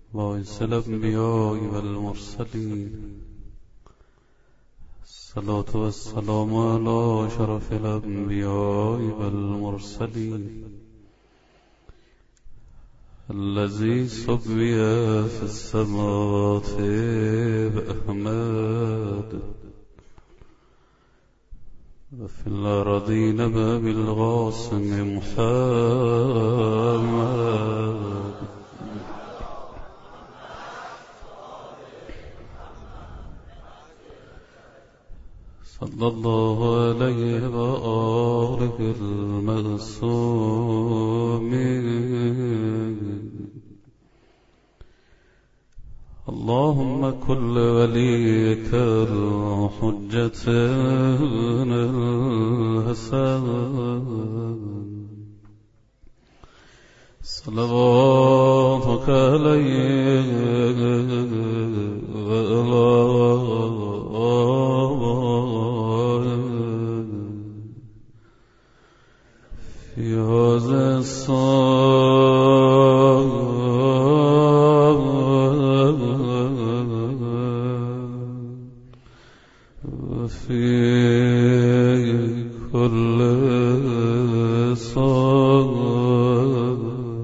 وإنس الأنبياء والمرسلين. الصلاة والسلام على شرف الأنبياء والمرسلين الذي سبي في السماوات بأحمد وفي الأرضين بالقاسم محمد صلى الله عليه وآله المعصومين. اللهم كل وليك الحجة الحسن صلواتك عليه في هذا وفي كل صلاة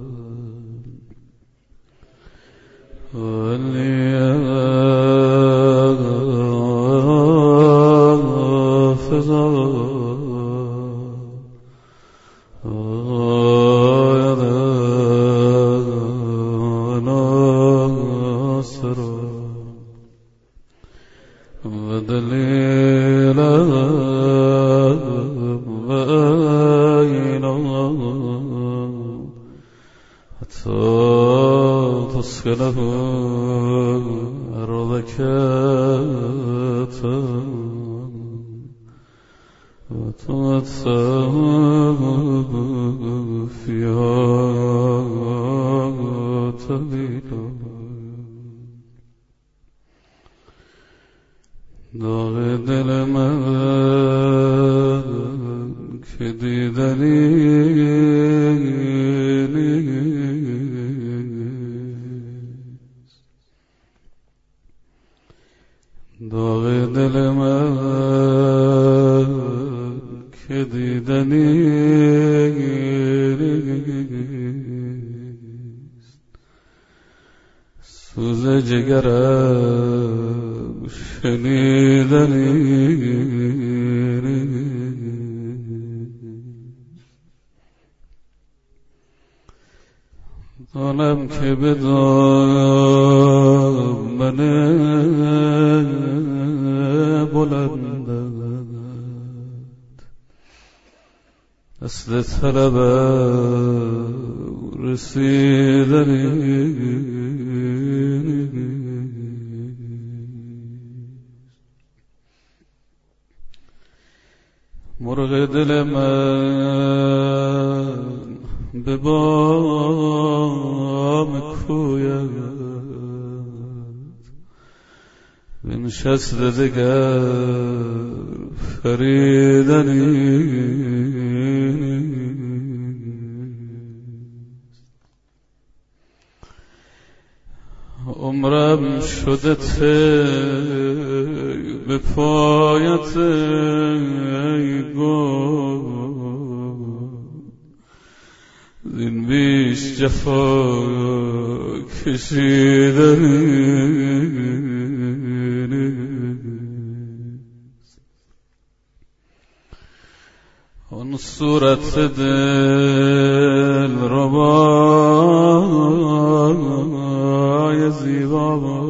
تسكنه أرضك وتمتع فيها طويلا. داغ دل من که دیدنی داغ دل من که دیدنی سوز جگرم شنیدنی دانم که به دامن بلندت دست طلبم رسیدنی مرغ دل من به بام کویت بنشسته دگر فریدنی عمرم شده به پایت ای گل زین بیش جفا کشیدنی آن صورت دل ربای زیبا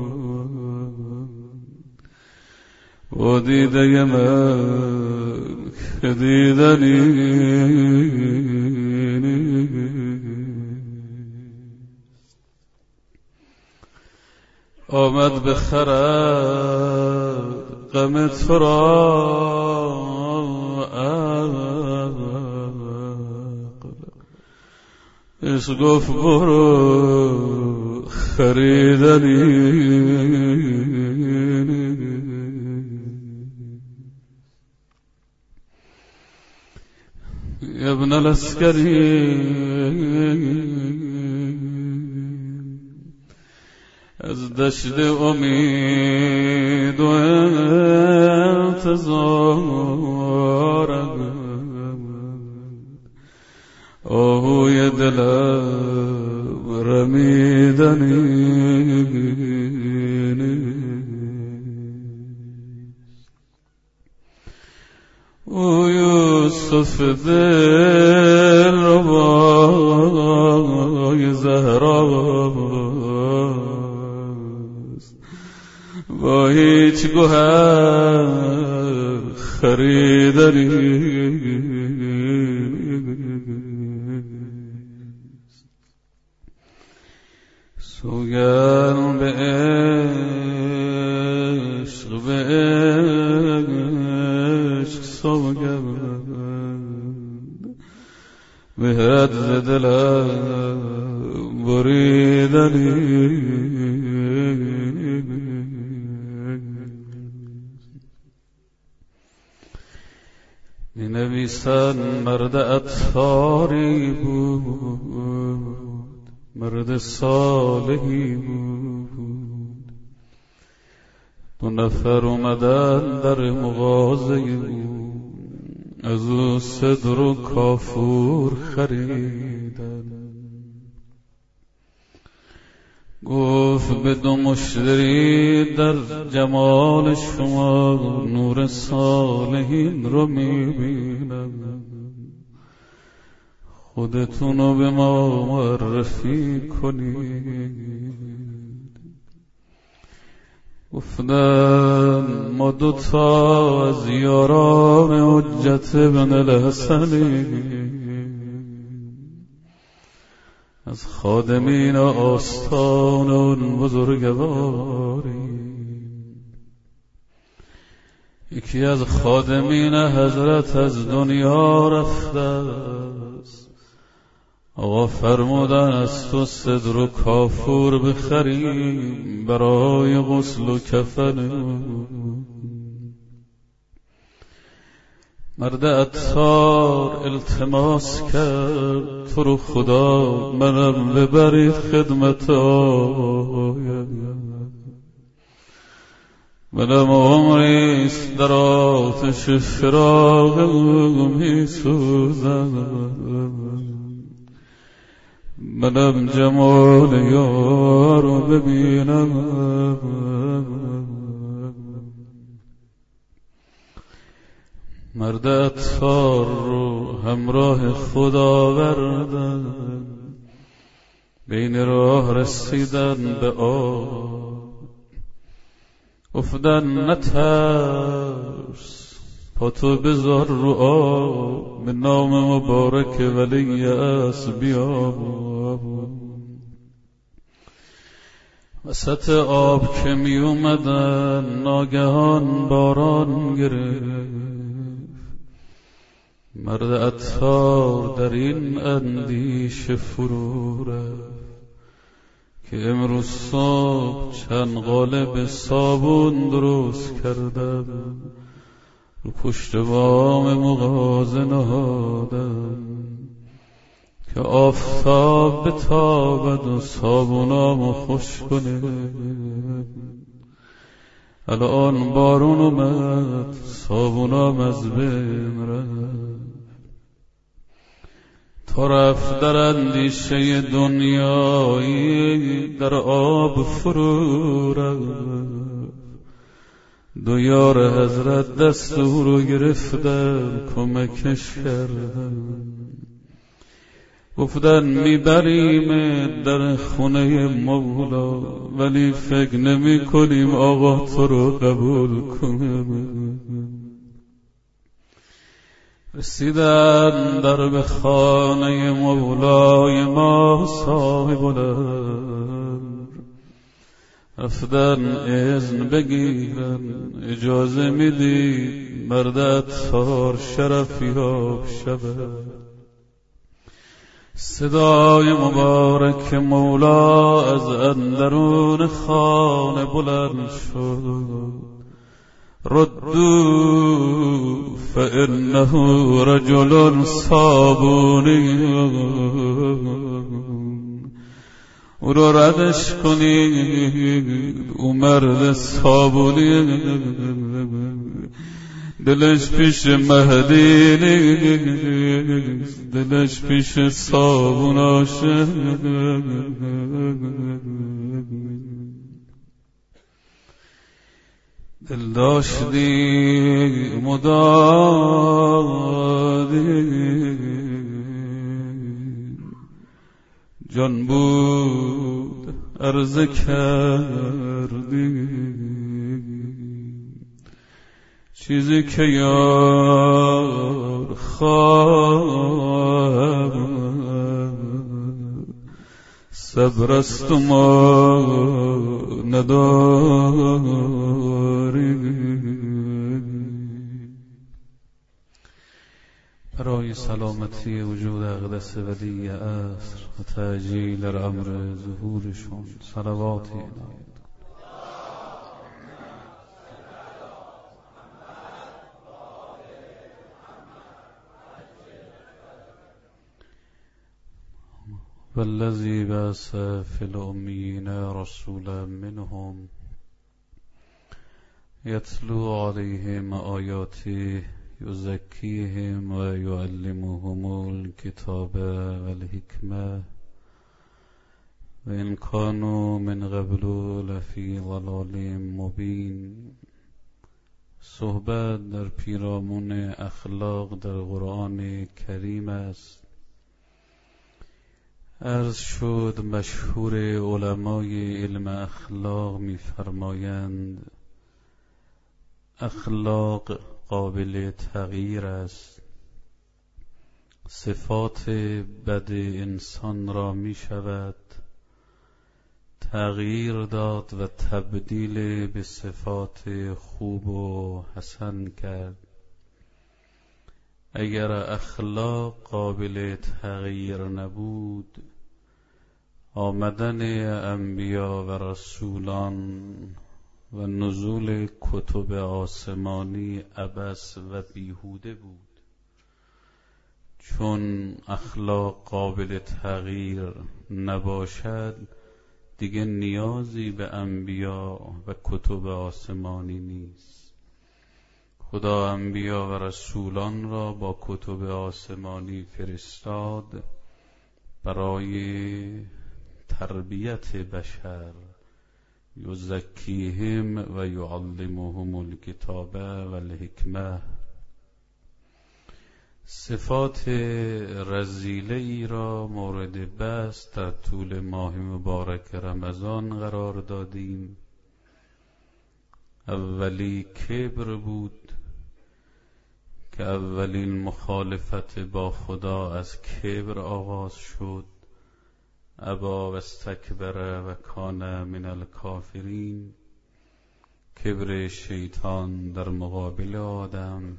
و دیده من که دیدنی آمد بخرد غم تو را عشق گفت برو خریدنی ابن العسکری از دشت امید و انتظارم آهوی دلم رمیدنی او یوسف دل ربای زهراست با هیچ گوهر خریدنی سوگن به عشق سوگن مهرت ز دلم بریدنی می نویسن مرد عطاری بود مرد صالحی بود 2 نفر اومدن در مغازه او از او صدر و کافور خریدن گفت به 2 مشتری در جمال شما نور صالحین رو میبینم خودتونو به ما معرفی کنید گفتن ما 2 تا از یاران حجت بن الحسنیم از خادمین آستان اون بزرگواریم یکی از خادمین حضرت از دنیا رفته است آقا فرمودن از تو صدر و کافور بخریم برای غسل و کفن مرد عطار التماس کرد تو رو خدا منم ببرید خدمت آیم منم عمریست در آتش فراق می سوزم منم جمال یار رو ببینم مرد عطار رو همراه خدا بردن بین راه رسیدن به آب افتادن نترس پاتو بذار رو آب به نام مبارک ولی اسبیاب وسط آب که می اومدن ناگهان باران گرفت مرد عطار در این اندیشه فرو رفت که امروز صبح چند قالب صابون درست کردم رو پشت بام مغازه نهادم که آفتاب بتابد و صابونامو خوش کنه الان بارون اومد صابونام از بین رفت تا رفت در اندیشه دنیایی در آب فرو رفت 2 یار حضرت دست او رو گرفتن کمکش کردن گفتن میبریم در خونه مولا ولی فکر نمی کنیم آقا تو رو قبول کنیم رسیدن در به خانه مولای ما صاحب الامر رفتن اذن بگیرن اجازه میدید مرد عطار شرفیاب شود صدای مبارک مولا از اندرون خانه بلند شد ردو فإنه رجل صابونی او رو ردش کنید. او مرد صابونی، دلش پیش مهدی نیست، دلش پیش صابوناشه. دل داشتی مدادی، جان بود عرضه کردی. چیزی که یار خواهد صبر است و ما نداری. برای سلامتی وجود اقدس ولی عصر و تعجیل امر ظهورشون صلواتی عنایت. والذی بعث فی الأمیین رسولا منهم یتلو علیهم آیاته یزکیهم و یعلمهم الکتاب والحکمة و ان کانوا من قبل لفی ضلال مبین. صحبت در پیرامون اخلاق در قرآن کریم است. عرض شد مشهور علمای علم اخلاق می‌فرمایند اخلاق قابل تغییر است. صفات بد انسان را می شود تغییر داد و تبدیل به صفات خوب و حسن کرد. اگر اخلاق قابل تغییر نبود، آمدن انبیا و رسولان و نزول کتب آسمانی عبث و بیهوده بود. چون اخلاق قابل تغییر نباشد، دیگه نیازی به انبیا و کتب آسمانی نیست. خدا انبیا و رسولان را با کتب آسمانی فرستاد برای تربیت بشر، یزکیهم و یعلمهم الکتاب والحکمة. صفات رذیله ای را مورد بحث در طول ماه مبارک رمضان قرار دادیم. اولی کبر بود که اولین مخالفت با خدا از کبر آغاز شد. ابا و استکبر و کان من الکافرین، کبر شیطان در مقابل آدم.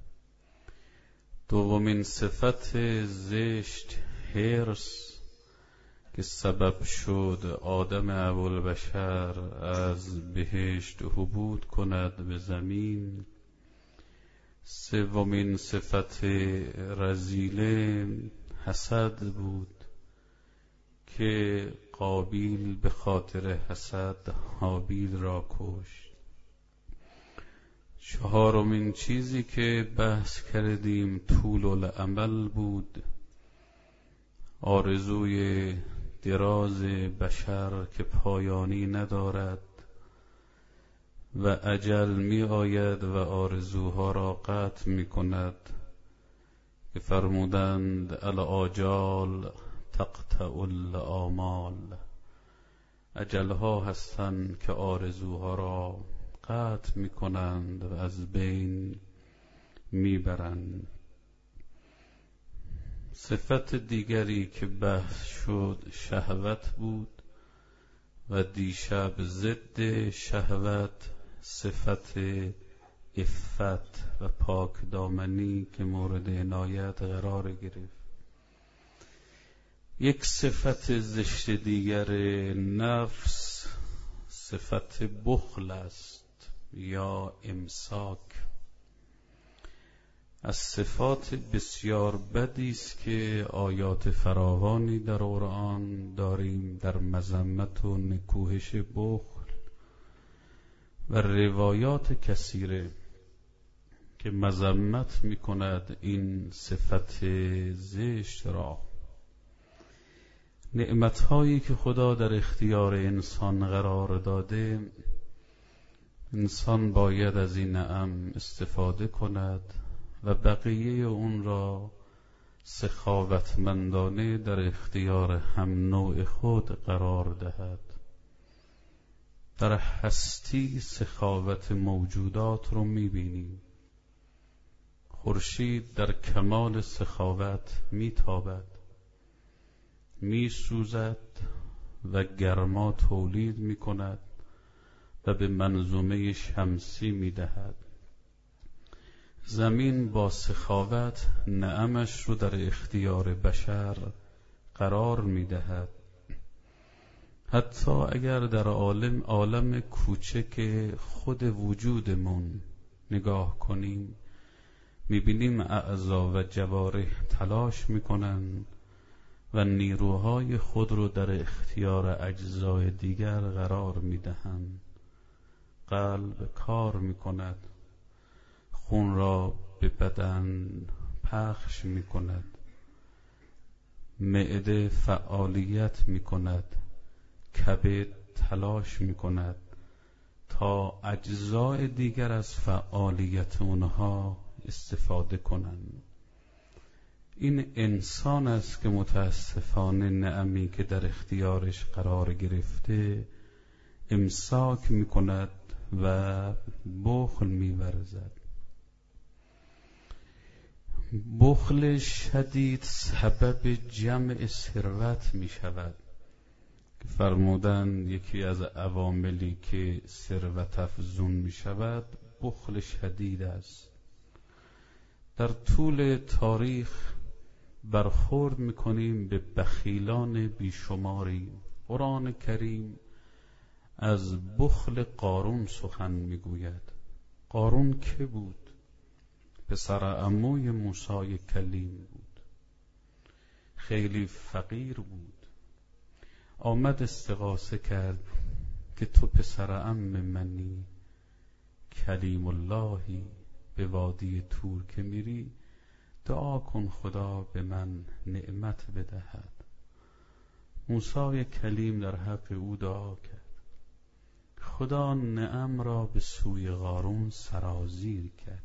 دومین صفت زشت حرص که سبب شد آدم ابوالبشر از بهشت هبوط کند به زمین. سومین صفت رذیله حسد بود که قابیل به خاطر حسد هابیل را کشت. چهارمین چیزی که بحث کردیم طول الامل بود، آرزوی دراز بشر که پایانی ندارد و اجل می آید و آرزوها را قطع می کند که فرمودند الآجال تقطع الآمال. اجلها هستند که آرزوها را قطع می کنند و از بین می برند. صفت دیگری که بحث شد شهوت بود و دیشب ضد شهوت صفت عفت و پاک دامنی که مورد عنایت قرار گرفت. یک صفت زشت دیگر نفس صفت بخل است یا امساک. از صفات بسیار بدی است که آیات فراوانی در قرآن داریم در مذمت و نکوهش بخل و روایات کثیره که مذمت می‌کند این صفت زشت را. نعمت‌هایی که خدا در اختیار انسان قرار داده، انسان باید از این نعم استفاده کند و بقیه اون را سخاوتمندانه در اختیار هم نوع خود قرار دهد. در هستی سخاوت موجودات رو می‌بینیم. خورشید در کمال سخاوت میتابد، میسوزد و گرما تولید میکند و به منظومه شمسی میدهد. زمین با سخاوت نعمش رو در اختیار بشر قرار میدهد. حتی اگر در عالم کوچک خود وجودمون نگاه کنیم، میبینیم اعضا و جوارح تلاش میکنن و نیروهای خود رو در اختیار اجزای دیگر قرار میدهند. قلب کار میکند، خون را به بدن پخش میکند، معده فعالیت میکند، کبد تلاش میکند تا اجزای دیگر از فعالیت اونها استفاده کنند. این انسان است که متاسفانه نعمی که در اختیارش قرار گرفته امساک میکند و بخل میورزد. بخل شدید سبب جمع ثروت میشود. فرمودند یکی از عواملی که ثروت افزون میشود بخل شدید است. در طول تاریخ برخورد میکنیم به بخیلان بیشماری. قرآن کریم از بخل قارون سخن میگوید. قارون که بود؟ پسر عموی موسی کلیم بود. خیلی فقیر بود. آمد استغاثه کرد که تو پسر عم منی، کلیم اللهی، به وادی طور که میری دعا کن خدا به من نعمت بدهد. موسی کلیم در حق او دعا کرد. خدا نعم را به سوی قارون سرازیر کرد.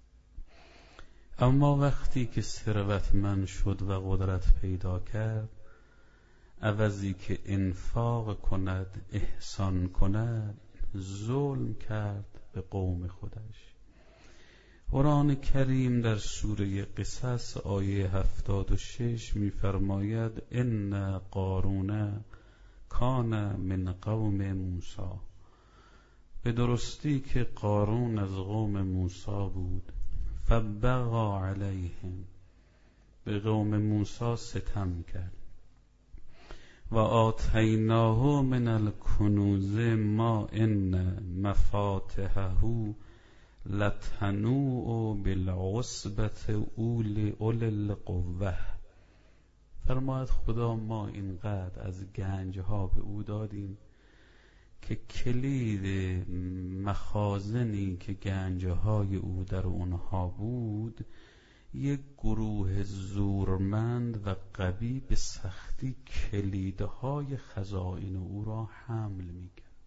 اما وقتی که ثروتمند شد و قدرت پیدا کرد، عوضی که انفاق کند، احسان کند، ظلم کرد به قوم خودش. قرآن کریم در سوره قصص آیه 76 می‌فرماید ان قارون کان من قوم موسی. به درستی که قارون از قوم موسی بود. فبغى علیهم، به قوم موسی ستم کرد. و آتیناه من الکنوز ما ان مفاتحه لتنوء بالعصبة اول القوة. فرماید خدا ما اینقدر از گنجها به او دادیم که کلید مخازنی که گنجهای او در اونها بود، یک گروه زورمند و قوی به سختی کلیدهای خزائن او را حمل میکرد.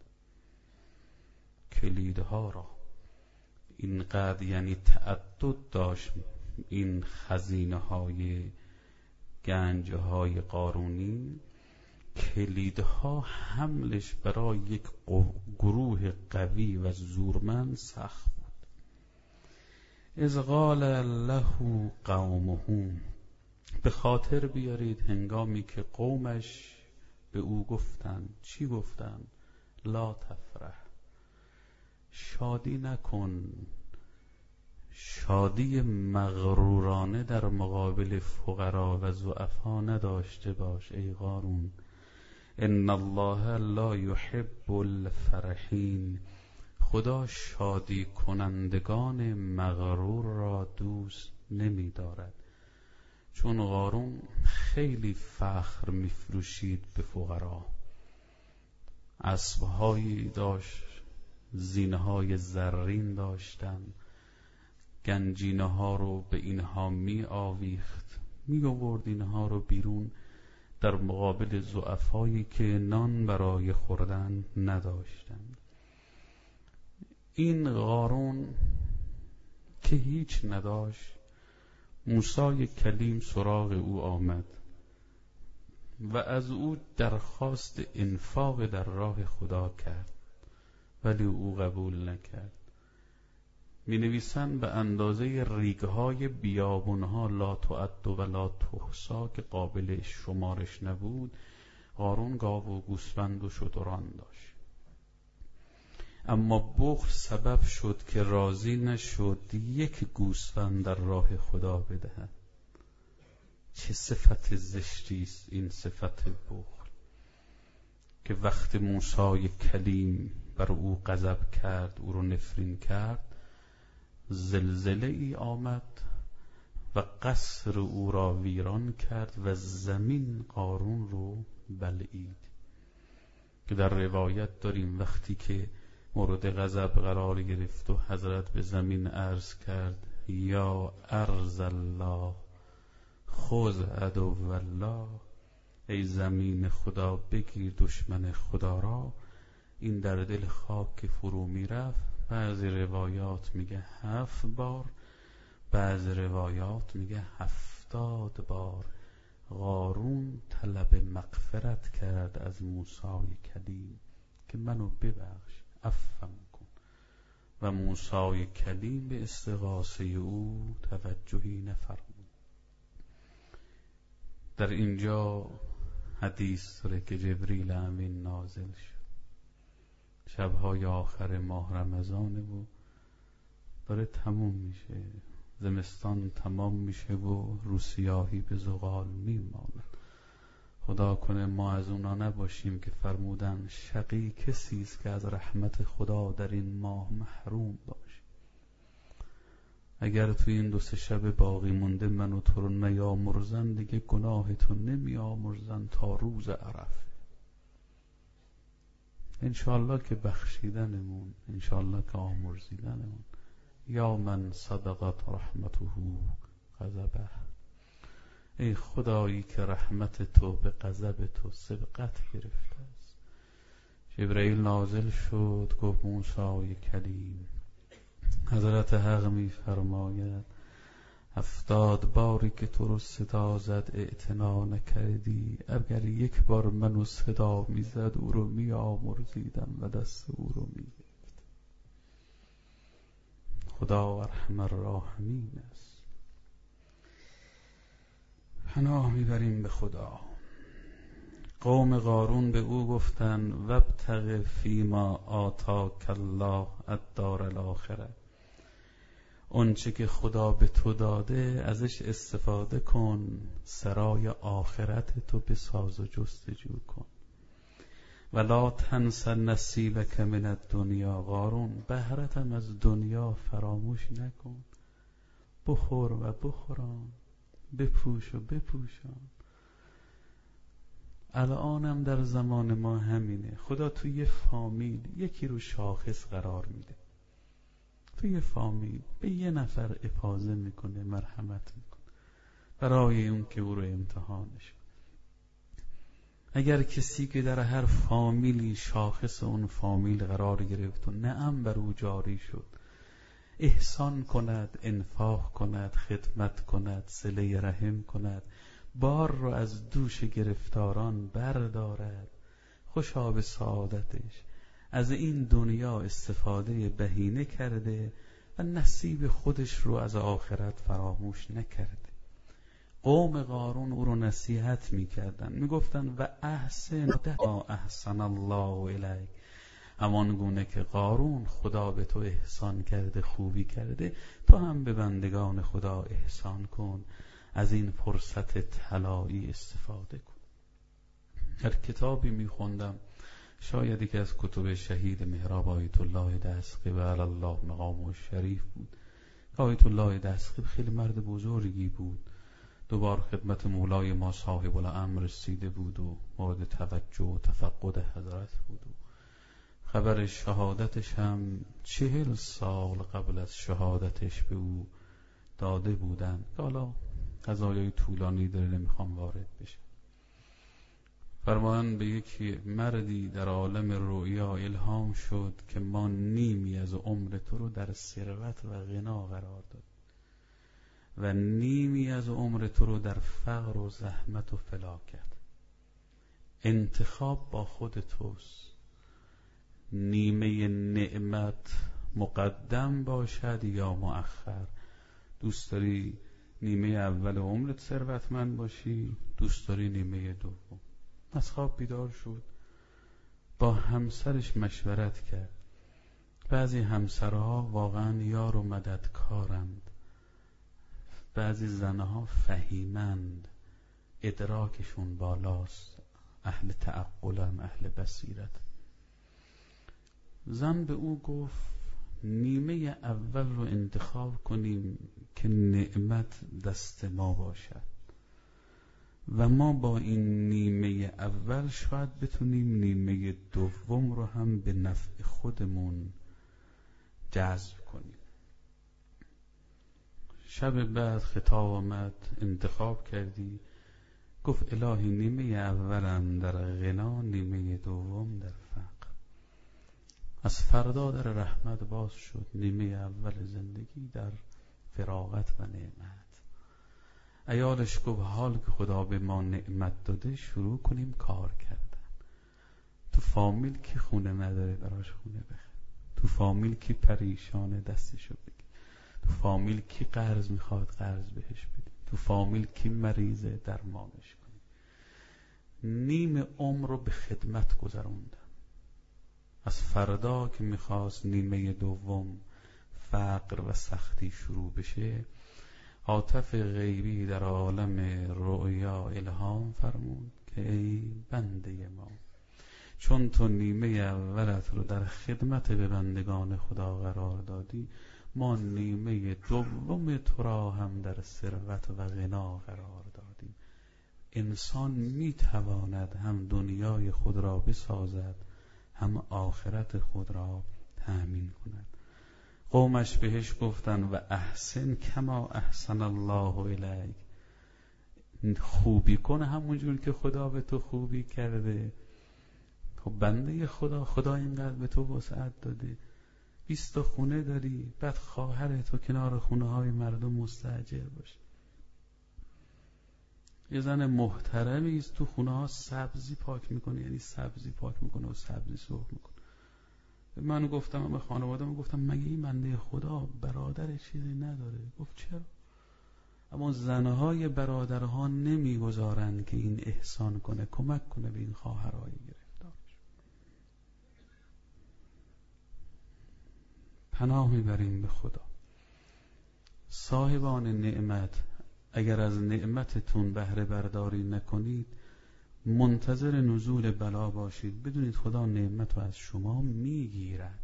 کلیدها را اینقدر یعنی تعدد داشت این خزینه های گنجهای قارونی، کلیدها حملش برای یک گروه قوی و زورمند سخت بود. اذ قال له قومه، به خاطر بیارید هنگامی که قومش به او گفتند. چی گفتند؟ لا تفرح، شادی نکن، شادی مغرورانه در مقابل فقرا و ضعفا نداشته باش ای قارون. ان الله لا يحب الفرحین، خدا شادی کنندگان مغرور را دوست نمی دارد، چون قارون خیلی فخر میفروشید به فقرا. اسبهایی داشت، زینهای زرین داشتن، گنجینه ها رو به اینها می آویخت، می آورد اینها رو بیرون در مقابل ضعفایی که نان برای خوردن نداشتند. این قارون که هیچ نداشت، موسی کلیم سراغ او آمد و از او درخواست انفاق در راه خدا کرد، ولی او قبول نکرد. می نویسند به اندازه ریگهای بیابونها لا تعد و لا تحصا که قابل شمارش نبود، قارون گاو و گوسفند و شتران داشت. اما بخل سبب شد که راضی نشد یک گوسفند در راه خدا بدهد. چه صفت زشتی است این صفت بخل، که وقت موسی کلیم بر او غضب کرد، او رو نفرین کرد، زلزله ای آمد و قصر او را ویران کرد و زمین قارون رو بلعید. که در روایت داریم وقتی که مورد غضب قرار گرفت و حضرت به زمین عرض کرد یا ارض الله خذ عدو الله، ای زمین خدا بگیر دشمن خدا را، این در دل خاک فرو می رفت. بعضی روایات میگه 7 بار، بعضی روایات میگه 70 بار. قارون طلب مغفرت کرد از موسی کلیم که منو ببخش، عفوم کن، و موسی کلیم به استغاثه او توجهی نفرمود. در اینجا حدیث داره که جبریل امین نازل شد، شبهای آخر ماه رمضانه و داره تموم میشه، زمستان تمام میشه و روسیاهی به زغال میماند. خدا کنه ما از اونا نباشیم که فرمودن شقی کسی است که از رحمت خدا در این ماه محروم باشه. اگر تو این 2-3 شب باقی مونده من و تو رو نیامرزن، دیگه گناهتون نمیامرزن تا روز عرفه. انشاءالله که بخشیدنمون، انشاءالله که آمرزیدنمون. یا من صدقت رحمته غضبه، ای خدایی که رحمت تو به غضب تو سبقت گرفته است. جبرئیل نازل شد، گفت موسی کلیم، حضرت حق می فرماید 70 باری که تو رو صدا زد اعتنا نکردی، اگر 1 بار منو صدا می زد او رو می آمرزیدم و دست او رو می گرفت. خدا ارحم الراحمین است. پناه میبریم به خدا. قوم قارون به او گفتن وابتغ فیما آتاک الله الدار الاخره، اون چه که خدا به تو داده ازش استفاده کن، سرای آخرت تو بساز و جستجو کن. ولا تنس نصیبک من الدنیا، قارون بهرتم از دنیا فراموش نکن، بخور و بخوران، بپوش و بپوشان. الانم در زمان ما همینه. خدا توی یه فامیل یکی رو شاخص قرار میده، توی یه فامیل به یه نفر افاضه میکنه، مرحمت میکنه برای اون که او رو امتحانش. اگر کسی که در هر فامیلی شاخص اون فامیل قرار گرفت و نعم بر او جاری شد، احسان کند، انفاق کند، خدمت کند، صله رحم کند، بار رو از دوش گرفتاران بردارد، خوشا به سعادتش، از این دنیا استفاده بهینه کرده و نصیب خودش رو از آخرت فراموش نکرده. قوم قارون او رو نصیحت میکردن، میگفتن و احسن احسن الله الیک، همان گونه که قارون خدا به تو احسان کرده، خوبی کرده، تو هم به بندگان خدا احسان کن، از این فرصت طلایی استفاده کن. در کتابی میخوندم، شاید یکی از کتب شهید مهراب آیت الله دستقبل الله مقام شریف بود، آیت الله دستگیر خیلی مرد بزرگی بود، دوبار خدمت مولای ما صاحب الامر رسیده بود و مورد توجه و تفقد حضرت بود و خبر شهادتش هم 40 سال قبل از شهادتش به او داده بودن که حالا قضایای طولانی داره، نمیخوام وارد بشه. فرمان به یکی مردی در عالم رؤیا الهام شد که ما نیمی از عمر تو رو در ثروت و غنا قرار داد و نیمی از عمر تو رو در فقر و زحمت و فلاکت. انتخاب با خود توست، نیمه نعمت مقدم باشد یا مؤخر. دوست داری نیمه اول عمرت ثروتمند باشی، دوست داری نیمه دوم. از خواب بیدار شد، با همسرش مشورت کرد. بعضی همسرها واقعا یار و مددکارند، بعضی زنها فهیمند، ادراکشون بالاست، اهل تعقلن، اهل بصیرت. زن به او گفت نیمه اول رو انتخاب کنیم که نعمت دست ما باشد و ما با این نیمه اول شاید بتونیم نیمه دوم رو هم به نفع خودمون جذب کنیم. شب بعد خطاب آمد، انتخاب کردی؟ گفت الهی نیمه اولم در غنا، نیمه دوم در فقر. از فردا در رحمت باز شد، نیمه اول زندگی در فراغت و نعمت. عیالش گفت حال که خدا به ما نعمت داده شروع کنیم کار کردن. تو فامیل کی خونه نداره براش خونه بخره؟ تو فامیل کی پریشانه دستشو بگیر؟ تو فامیل کی قرض میخواد قرض بهش بدی؟ تو فامیل کی مریضه درمانش کنی؟ نیم عمر رو به خدمت گذروندم. از فردا که میخواست نیمه دوم فقر و سختی شروع بشه، عاطف غیبی در عالم رؤیا الهام فرمود که ای بنده ما، چون تو نیمه اولت رو در خدمت به بندگان خدا قرار دادی، ما نیمه دوم تو را هم در ثروت و غنا قرار دادیم. انسان میتواند هم دنیای خود را بسازد، هم آخرت خود را تأمین کند. قومش بهش گفتن و احسن کما احسن الله الیک، خوبی کن همونجور که خدا به تو خوبی کرده. خب بنده خدا اینقدر به تو وسعت داده، 20 تا خونه داری، بعد خواهر تو کنار خونه های مردم مستاجر باشه. یه زن محترمی است تو خونه ها سبزی پاک میکنه، یعنی سبزی پاک میکنه و سبزی سرخ میکنه. من گفتم به خانواده‌ام، گفتم مگه این بنده خدا برادر چیزی نداره؟ گفت چرا؟ اما زنهای برادرها نمیگذارند که این احسان کنه، کمک کنه به این خواهرای گرفتارش. پناه میبریم به خدا. صاحبان نعمت، اگر از نعمتتون بهره برداری نکنید، منتظر نزول بلا باشید، بدونید خدا نعمت رو از شما میگیرد.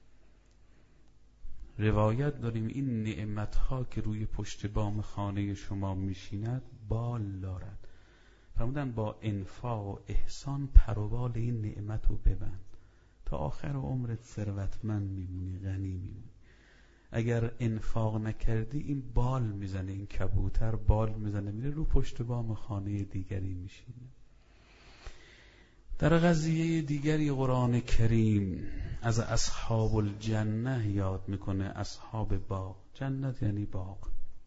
روایت داریم این نعمتها که روی پشت بام خانه شما میشیند بال دارد. فرمودن با انفاق و احسان پر و بال این نعمت رو ببند تا آخر عمرت ثروتمند میمونی، غنی میمونی. اگر انفاق نکردی این بال میزنه، این کبوتر بال میزنه میره رو پشت بام خانه دیگری میشینه. در قضیه دیگری قرآن کریم از اصحاب الجنه یاد میکنه. اصحاب باغ، جنت یعنی باغ،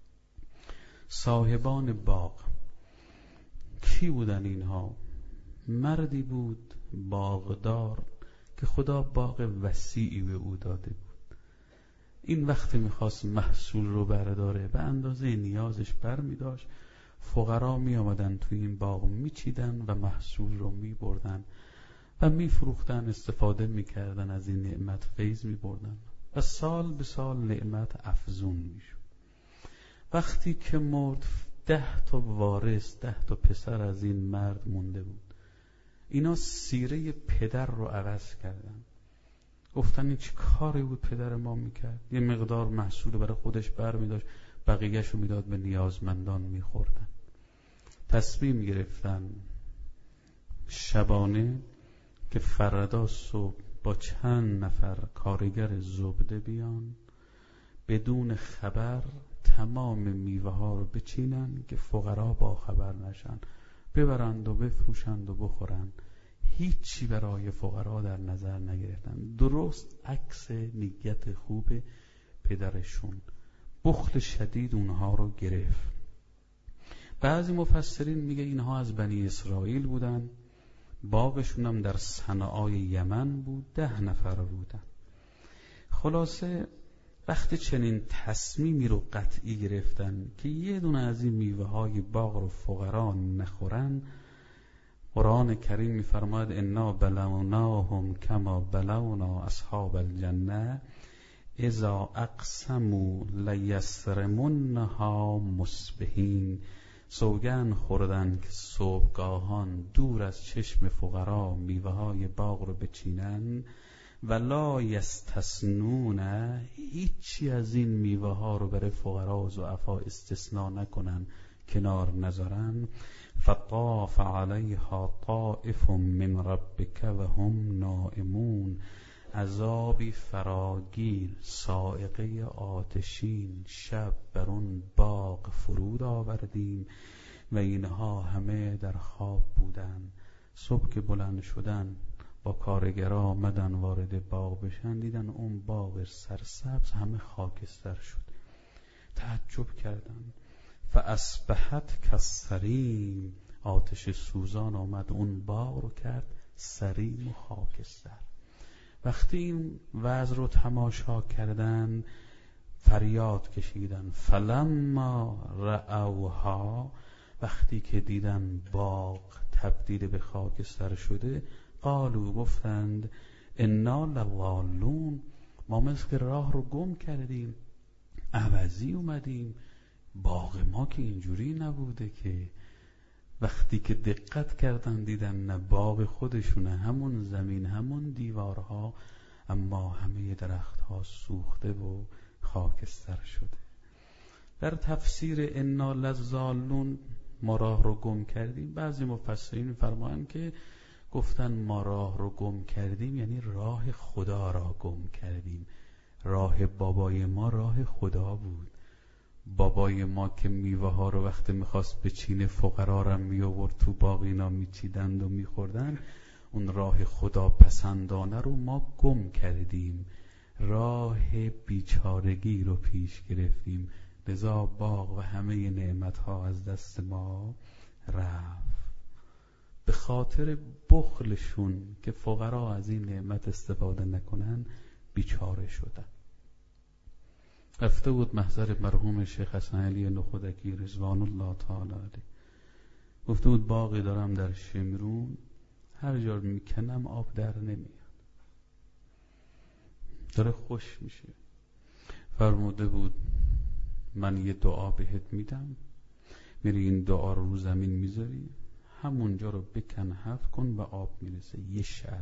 صاحبان باغ کی بودن اینها؟ مردی بود باغدار که خدا باغ وسیعی به او داده بود. این وقتی میخواست محصول رو برداره به اندازه نیازش بر میداشت، فقرا می آمدن توی این باغ میچیدن و محصول رو میبردن و میفروختن، استفاده میکردن از این نعمت، فیض میبردن و سال به سال نعمت افزون میشد. وقتی که مرد 10 تا وارث، 10 تا پسر از این مرد مونده بود. اینا سیره پدر رو عوض کردن. گفتن این چه کاری بود پدر ما میکرد؟ یه مقدار محصول برای خودش برمی‌داشت، بقیه‌شو میداد به نیازمندان میخوردن. تصمیم گرفتن شبانه که فردا صبح با چند نفر کارگر زبده بیان، بدون خبر تمام میوه ها رو بچینن که فقرا با خبر نشن، ببرند و بفروشند و بخورن. هیچی برای فقرا در نظر نگرفتن. درست عکس نیت خوب پدرشون. بخل شدید اونها رو گرفت. بعضی مفسرین میگه اینها از بنی اسرائیل بودن، باغشون هم در صنعای یمن بود، 10 نفر بودن. خلاصه وقتی چنین تصمیمی رو قطعی گرفتن که یه دونه از این میوه های باغ رو فقرا نخورن، قرآن کریم میفرماید انا بلوناهم کما بلونا اصحاب الجنه اذا اقسموا لیسرمنها مصبحین. سوگند خوردن که صبحگاهان دور از چشم فقرا میوه های باغ رو بچینن، ولا یستثنون، هیچی از این میوه ها رو برای فقرا و ضعفا استثناء نکنن، کنار نذارن. فطاف علیها طائف من ربک و هم نائمون. عذابی فراگیر، صاعقه آتشین شب بر اون باغ فرود آوردیم و اینها همه در خواب بودن. صبح که بلند شدن با کارگرها آمدن وارد باغ بشن، دیدن اون باغ سرسبز همه خاکستر شد. تعجب کردن. فاصبحت کالصریم، آتش سوزان آمد اون باغ رو کرد صریم و خاکستر. وقتی این وضع رو تماشا کردن فریاد کشیدن. فلما رأوها، وقتی که دیدن باغ تبدیل به خاکستر شده، قالوا، گفتند انا لضالون، ما مثل راه رو گم کردیم، عوضی اومدیم، باغ ما که اینجوری نبوده که. وقتی که دقت کردن دیدن نه باغ خودشونه، همون زمین همون دیوارها، اما همه درختها سوخته و خاکستر شده. در تفسیر انا لضالون، ما راه رو گم کردیم، بعضی مفسرین فرمایند که گفتن ما راه رو گم کردیم یعنی راه خدا را گم کردیم. راه بابای ما راه خدا بود. بابای ما که میوه ها رو وقتی میخواست به چین فقرا رو می آورد تو باغ، اینا میچیدند و میخوردن، اون راه خدا پسندانه رو ما گم کردیم، راه بیچارگی رو پیش گرفتیم، لذا باغ و همه نعمت ها از دست ما رفت. به خاطر بخلشون که فقرا از این نعمت استفاده نکنن بیچاره شدن. رفته بود محضر مرحوم شیخ حسن علی نخودکی رضوان الله تعالی علیه، گفته بود باغی دارم در شمرون، هر جا میکنم آب در نمیاد، داره خوش میشه. فرموده بود من یه دعا بهت میدم، میری این دعا رو زمین میذاری، همونجا رو بکن حف کن و آب میرسه. یه شرط،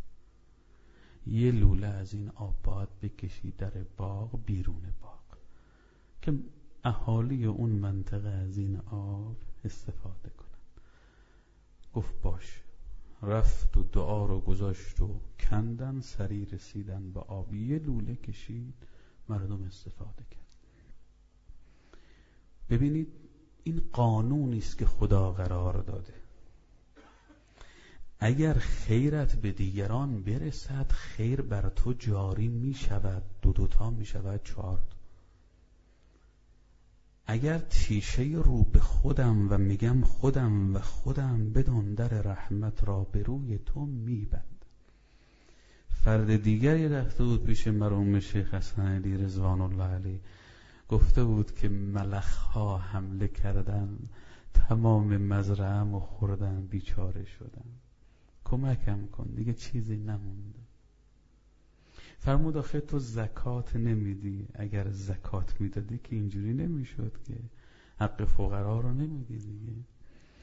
یه لوله از این آب باید بکشی در باغ، بیرون باغ، که اهالی اون منطقه از این آب استفاده کنن. گفت باش. رفت و دعا رو گذاشت و کندن، سری رسیدن به آب، یه لوله کشید، مردم استفاده کرد. ببینید این قانونی است که خدا قرار داده. اگر خیرت به دیگران برسد، خیر بر تو جاری می شود، دو تا می شود 4. اگر تیشه رو به خودم و میگم خودم و خودم، بدون در رحمت را به روی تو می بند. فرد دیگری رفته بود پیش مرحوم شیخ حسن علی رضوان الله علیه، گفته بود که ملخ‌ها حمله کردن، تمام مزرعه‌ام رو خوردن، بیچاره شدم، کمکم کن، دیگه چیزی نمونده. فرمود آخه تو زکات نمیدی، اگر زکات میدادی که اینجوری نمیشد که، حق فقرا رو نمیدی دیگه.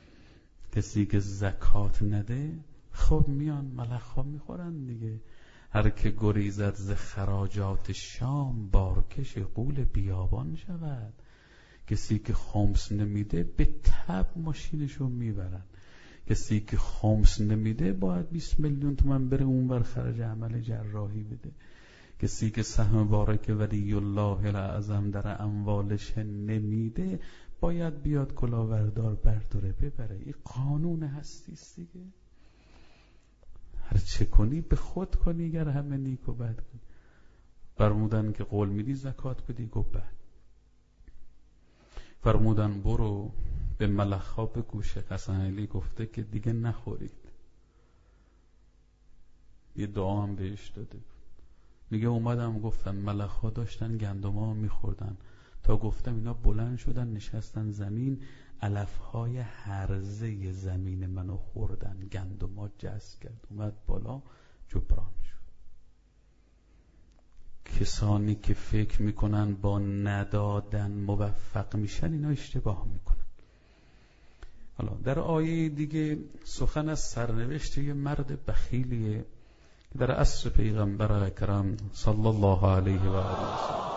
کسی که زکات نده خب میان ملخ‌ها میخورن دیگه، هر که گریزد ز خراجات شام بارکش غول بیابان شود. کسی که خمس نمیده به تب ماشینشو میبرن. کسی که خمس نمیده باید 20 میلیون تومان بره اونور خرج عمل جراحی بده. کسی که سهم مبارک ولی الله الاعظم در اموالش نمیده باید بیاد کلاوردار برداره ببره. این قانون هستیست دیگه. هر چه کنی به خود کنی، گر همه نیک و بد کنی. فرمودن که قول میدی زکات بدی، گفت بد. فرمودن برو به ملخ‌ها بگو شیخ حسن علی گفته که دیگه نخورید. یه دعا هم بهش داده. میگه اومدم گفتن ملخ‌ها داشتن گندم‌ها میخوردن تا گفتم اینا بلند شدن نشستن زمین، علف‌های هرزه زمین منو خوردن، گندم‌ها جذب کرد اومد بالا جبران شد. کسانی که فکر میکنن با ندادن موفق میشن اینا اشتباه میکنن. حالا در آیه دیگه سخن از سرنوشت یه مرد بخیلیه که در عصر پیغمبر اکرم صلی الله علیه و آله وسلم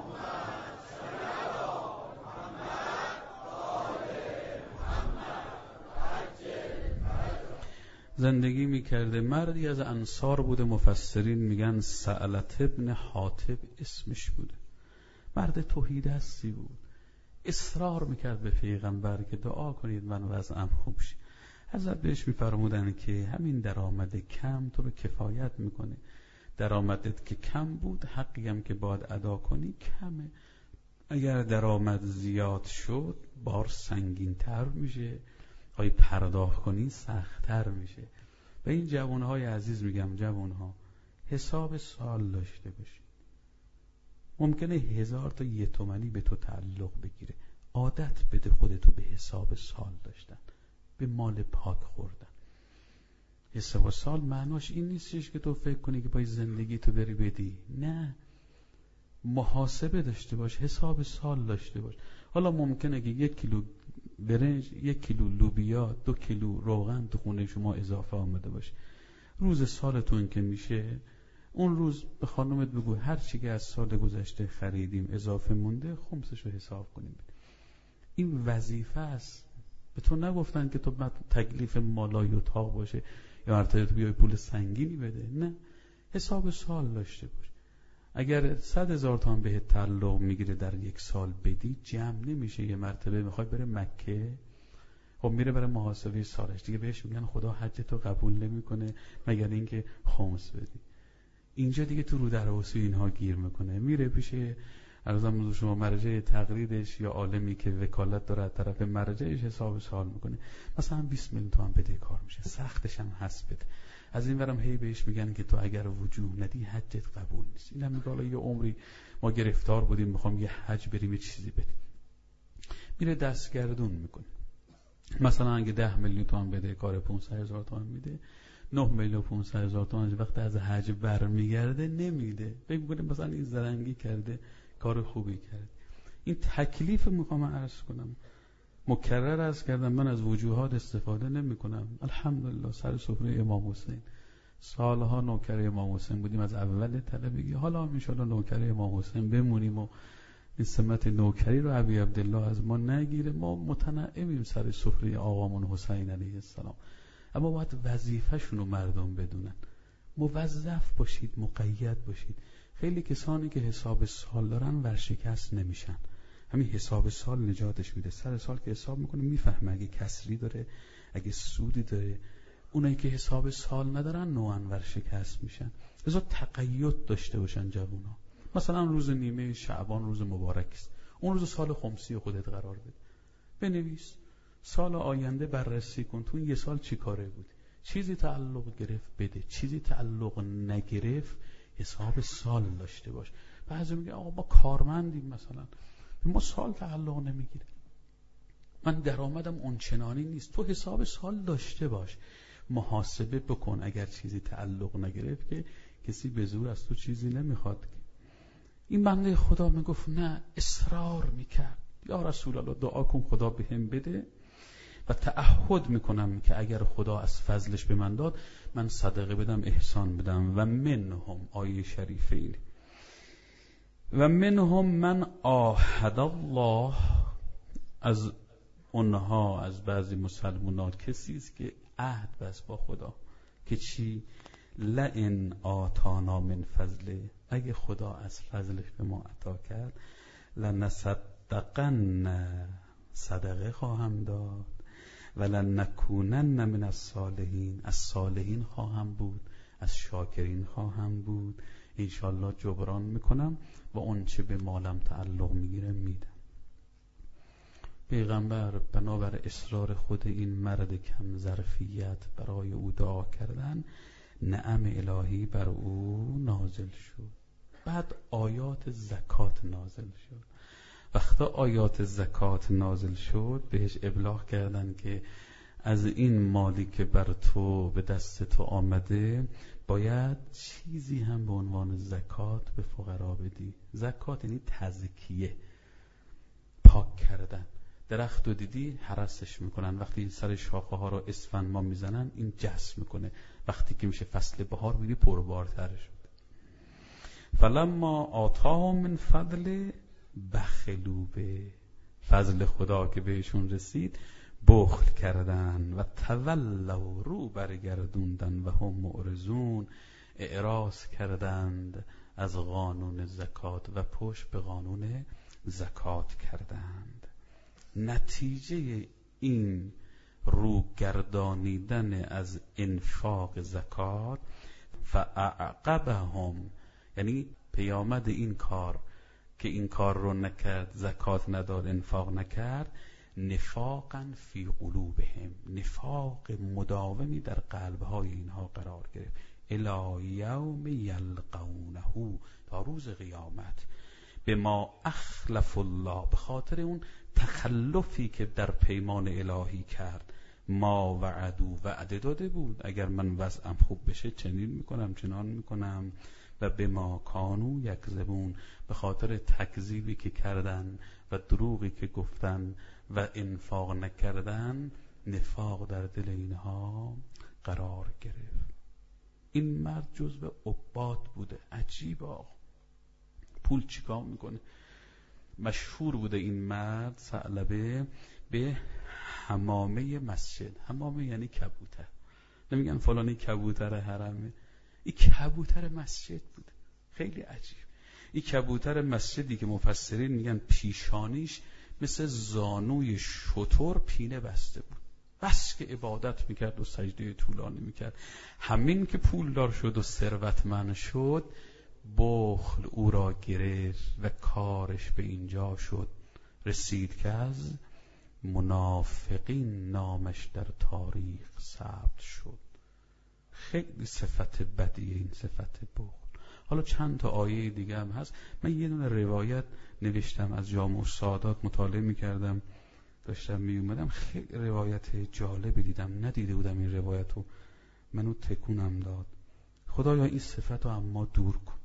زندگی میکرده. مردی از انصار بوده، مفسرین میگن سعلت ابن حاطب اسمش بوده. مرد توحیدستی بود. اصرار میکرد به پیغمبر که دعا کنید من وضعم خوب شه. حضرت بهش میفرمودن که همین درآمد کم تو رو کفایت میکنه. درآمدت که کم بود حقی هم که باید ادا کنی کمه. اگر درآمد زیاد شد بار سنگین تر میشه، های پرداخت کنی سخت‌تر میشه. به این جوانهای عزیز میگم جوانها حساب سال داشته باشید. ممکنه 1000 تا 1 تومانی به تو تعلق بگیره، عادت بده خودتو به حساب سال داشتن، به مال پاک خوردن. حساب سال معناش این نیستش که تو فکر کنی که باید زندگی تو بری بدی. نه، محاسبه داشته باش، حساب سال داشته باش. حالا ممکنه که 1 کیلو برنج، 1 کیلو لوبیا، 2 کیلو روغن تو خونه شما اضافه آمده باشه. روز سالتون که میشه اون روز به خانومت بگو هر چی که از سال گذشته خریدیم اضافه مونده خمسشو حساب کنیم. این وظیفه است. به تو نگفتن که تو تکلیف مالای اتاق باشه یا مرتبه تو بیای پول سنگینی بده. نه، حساب سال داشته باش. اگر 100,000 تومان بهت تعلق میگیره در 1 سال بدی جمع نمیشه. یه مرتبه میخوای بره مکه، خب میره برای محاسبه سالش دیگه، بهش میگن خدا حجتو قبول نمیکنه مگر اینکه خمس بدی. اینجا دیگه تو رو درواسی اینها گیر میکنه. میره پیش عرضم شما مرجع تقلیدش یا عالمی که وکالت داره از طرف مرجعش حساب سال میکنه. مثلا 20 میلیون تومان بده کار میشه، سختش هم هست بده. از این ورم هی بهش میگن که تو اگر وجوه ندی حجت قبول نیست. اینم میگه حالا یه عمری ما گرفتار بودیم میخوام یه حج بریم یه چیزی بدیم. میره دستگردون میکنه. مثلا اگه 10 میلیون تومان بده کار 500,000 تومان میده، 9 میلیون 500,000 تومان وقتی از حج برمیگرده نمیده. فکر میکنه مثلا این زرنگی کرده، کار خوبی کرد. این تکلیف میخوام عرض کنم. مکرر عرض کردم من از وجوهات استفاده نمی کنم. الحمدلله سر سفره امام حسین سالها نوکر امام حسین بودیم از اول طلبگی. حالا ان شاءالله نوکر امام حسین بمونیم و این سمت نوکری رو ابی عبدالله از ما نگیره. ما متنعمیم سر سفره آقامون حسین علیه السلام، اما باید وظیفه‌شون رو مردم بدونن. موظف باشید، مقید باشید. خیلی کسانی که حساب سال دارن ورشکست نمیشن. همین حساب سال نجاتش میده. سر سال که حساب میکنه میفهمه اگه کسری داره اگه سودی داره. اونایی که حساب سال ندارن نوعاً ورشکست میشن. لذا تقید داشته باشن جوونا. مثلا روز نیمه شعبان روز مبارک است، اون روز سال خمسی خودت قرار بده، بنویس سال آینده بررسی کن تو این 1 سال چی کاره بود، چیزی تعلق گرفت بده، چیزی تعلق نگرفت حساب سال داشته باش. بعضی میگه آقا ما کارمندیم مثلا ما سال تعلق نمیگیره، من درآمدم اونچنانی نیست. تو حساب سال داشته باش، محاسبه بکن. اگر چیزی تعلق نگرفت که کسی به زور از تو چیزی نمیخواد. این بنده خدا میگفت نه، اصرار میکرد یا رسول الله دعا کن خدا بهم بده. و تعهد میکنم که اگر خدا از فضلش به من داد من صدقه بدم، احسان بدم. و منهم، آیه شریفه اینه، و منهم من عاهد الله، از اونها، از بعضی مسلمانان کسی است که عهد بست با خدا که چی؟ لئن آتانا من فضله، اگه خدا از فضلش به ما عطا کرد، لنصدقن، صدقه خواهم داد، ولنکونن من الصالحین، از صالحین خواهم بود، از شاکرین خواهم بود، انشالله جبران میکنم و اون چه به مالم تعلق میگیره میدم. پیغمبر بنابر اصرار خود این مرد کم ظرفیت برای او دعا کردن، نعم الهی بر او نازل شد. بعد آیات زکات نازل شد. وقتا آیات زکات نازل شد بهش ابلاغ کردن که از این مالی که بر تو به دست تو آمده باید چیزی هم به عنوان زکات به فقرا بدی. زکات یعنی تزکیه، پاک کردن. درخت رو دیدی هرسش میکنن، وقتی این سر شاخه ها رو اسفند ما میزنن این جذب میکنه، وقتی که میشه فصل بهار میبینی پربارتر شد. فلما آتاهم من فضل بخلوا به، فضل خدا که بهشون رسید بخل کردن و تولوا، رو برگردوندن و هم معرضون، اعراض کردند از قانون زکات و پشت به قانون زکات کردند. نتیجه این رو گردانیدن از انفاق زکات، فاعقبهم، یعنی پیامد این کار که این کار رو نکرد، زکات نداد، انفاق نکرد، نفاقا فی قلوبهم، نفاق مداومی در قلبهای اینها قرار گرفت، الی یوم یلقونه، تا روز قیامت. به ما اخلف الله، به خاطر اون تخلفی که در پیمان الهی کرد، ما وعدو، وعده داده بود اگر من وضعم خوب بشه چنین میکنم چنان میکنم، و به ما کانو یکذبون، به خاطر تکذیبی که کردن و دروغی که گفتن و انفاق نکردن، نفاق در دل اینها قرار گرفت. این مرد جزو عباد بوده. عجیب آقا، پول چیکار میکنه؟ مشهور بوده این مرد ثعلبه به حمامه مسجد. حمامه یعنی کبوتر، نمیگن فلانی کبوتر حرمه، این کبوتر مسجد بوده. خیلی عجیب. این کبوتر مسجدی که مفسرین میگن پیشانیش مثل زانوی شتر پینه بسته بود، بس که عبادت میکرد و سجده طولانی میکرد. همین که پولدار شد و ثروتمند شد، بخل او را گرفت و کارش به اینجا شد رسید که از منافقین نامش در تاریخ ثبت شد. خیلی صفت بدیه این صفت بخل. حالا چند تا آیه دیگه هم هست. من یه دونه روایت نوشتم از جامع السعادات، مطالعه میکردم داشتم میومدم، خیلی روایت جالبی دیدم، ندیده بودم این روایتو، منو تکونم داد. خدایا این صفتو اما دور کن.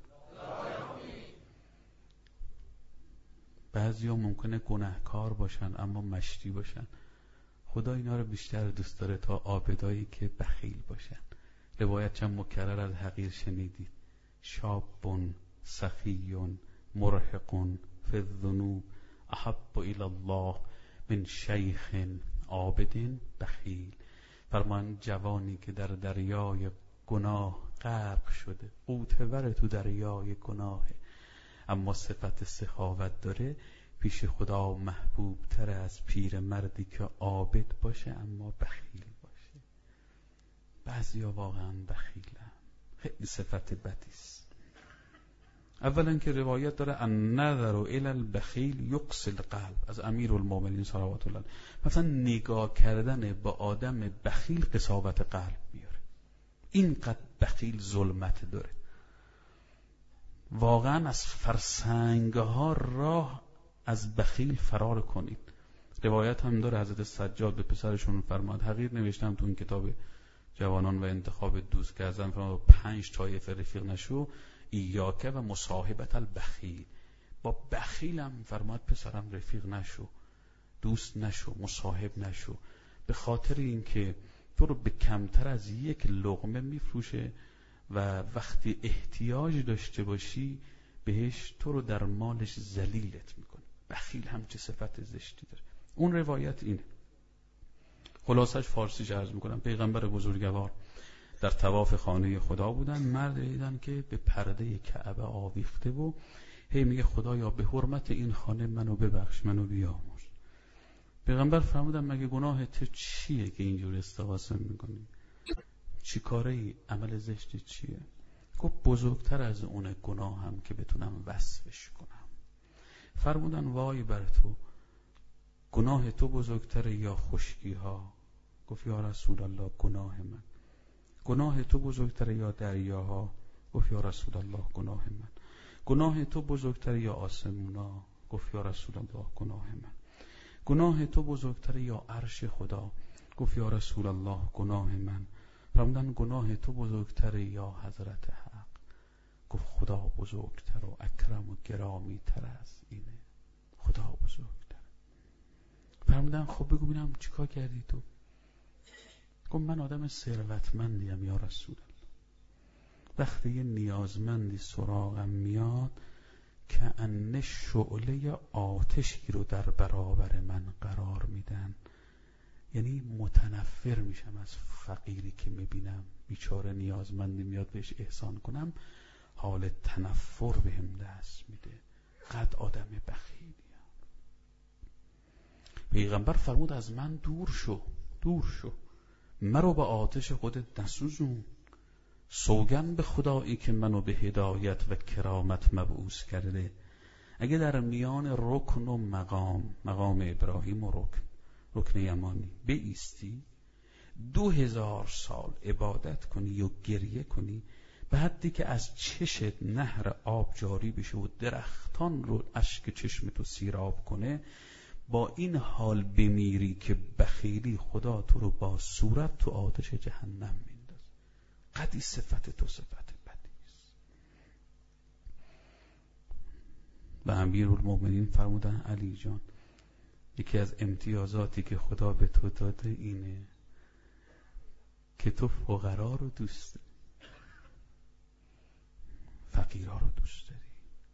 بعضیا ممکنه گناهکار باشن اما مشتی باشن، خدا اینا رو بیشتر دوست داره تا عابدایی که بخیل باشن. روایت چند مکرر از حقیر شنیدید: شابون سخیون مرهقون فی الذنوب احب الی الله من شیخ عابد بخیل. فرمان جوانی که در دریای گناه غرق شده، غوطه‌ور تو دریای گناهه، اما صفت سخاوت داره، پیش خدا محبوب تر از پیر مردی که عابد باشه اما بخیل باشه. بعضیا واقعا بخیلن، خیلی صفت بدیست. اولا که روایت داره النظر الی البخیل یقسل قلب، از امیرالمومنین صلوات الله، مثلا نگاه کردن با آدم بخیل قساوت قلب میاره. اینقدر بخیل ظلمت داره. واقعا از فرسنگها راه از بخیل فرار کنید. روایت هم داره حضرت سجاد به پسرشون فرماد، حقیر نوشتم تو این کتاب جوانان و انتخاب دوست که ازم فرماد 5 طایفه رفیق نشو، ایاکه و مصاحبت البخیل، با بخیلم فرماد پسرم رفیق نشو، دوست نشو، مصاحب نشو. به خاطر اینکه تو رو به کمتر از یک لقمه میفروشه و وقتی احتیاج داشته باشی بهش تو رو در مالش ذلیلت میکنه. بخیل هم چه صفت زشتی داره. اون روایت اینه. خلاصش فارسیش عرض میکنم. پیغمبر بزرگوار در طواف خانه خدا بودن، مرد دیدن که به پرده کعبه آویخته و هی میگه خدایا به حرمت این خانه منو ببخش، منو بیامرز. پیغمبر فرمودن مگه گناه تو چیه که اینجور استغاثه میکنی؟ چی کاره ای؟ عمل زشت چیه؟ گفت بزرگتر از اون گناه هم که بتونم وصفش کنم. فرمودن وای بر تو، گناه تو بزرگتره یا خشکی ها؟ گفت یا رسول الله گناه من. گناه تو بزرگتره یا دریاها؟ گفت یا رسول الله گناه من. گناه تو بزرگتره یا آسمونا؟ گفت یا رسول الله گناه من. گناه تو بزرگتره یا عرش خدا؟ گفت یا رسول الله گناه من. فرمودن گناه تو بزرگتره یا حضرت حق؟ گفت خدا بزرگتر و اکرم و گرامی تر از اینه. خدا بزرگتر. فرمودن خب بگو ببینم چیکار کردی تو؟ گفت من آدم ثروتمندیم یا رسول الله. وقتی یه نیازمندی سراغم میاد که ان شعله آتشی رو در برابر من قرار میدن، یعنی متنفر میشم از فقیری که میبینم بیچاره نیازمندی میاد بهش احسان کنم، حال تنفر بهم دست میده. قد آدم بخیلیم. پیغمبر فرمود از من دور شو، دور شو، مرو به آتش خودت نسوزون. سوگن به خدایی که منو به هدایت و کرامت مبعوث کرده، اگه در میان رکن و مقام ابراهیم و رکن یمانی بایستی 2000 سال عبادت کنی و گریه کنی، به حدی که از چشت نهر آب جاری بشه و درختان رو اشک چشم تو سیراب کنه، با این حال بمیری که بخیلی خدا تو رو با صورت تو آتش جهنم میندازه. قدی صفت تو صفت بدیست. و امیرالمومنین فرمودن علی جان، یکی از امتیازاتی که خدا به تو داده اینه که تو فقرا رو دوست داری، فقیرها رو دوست داری.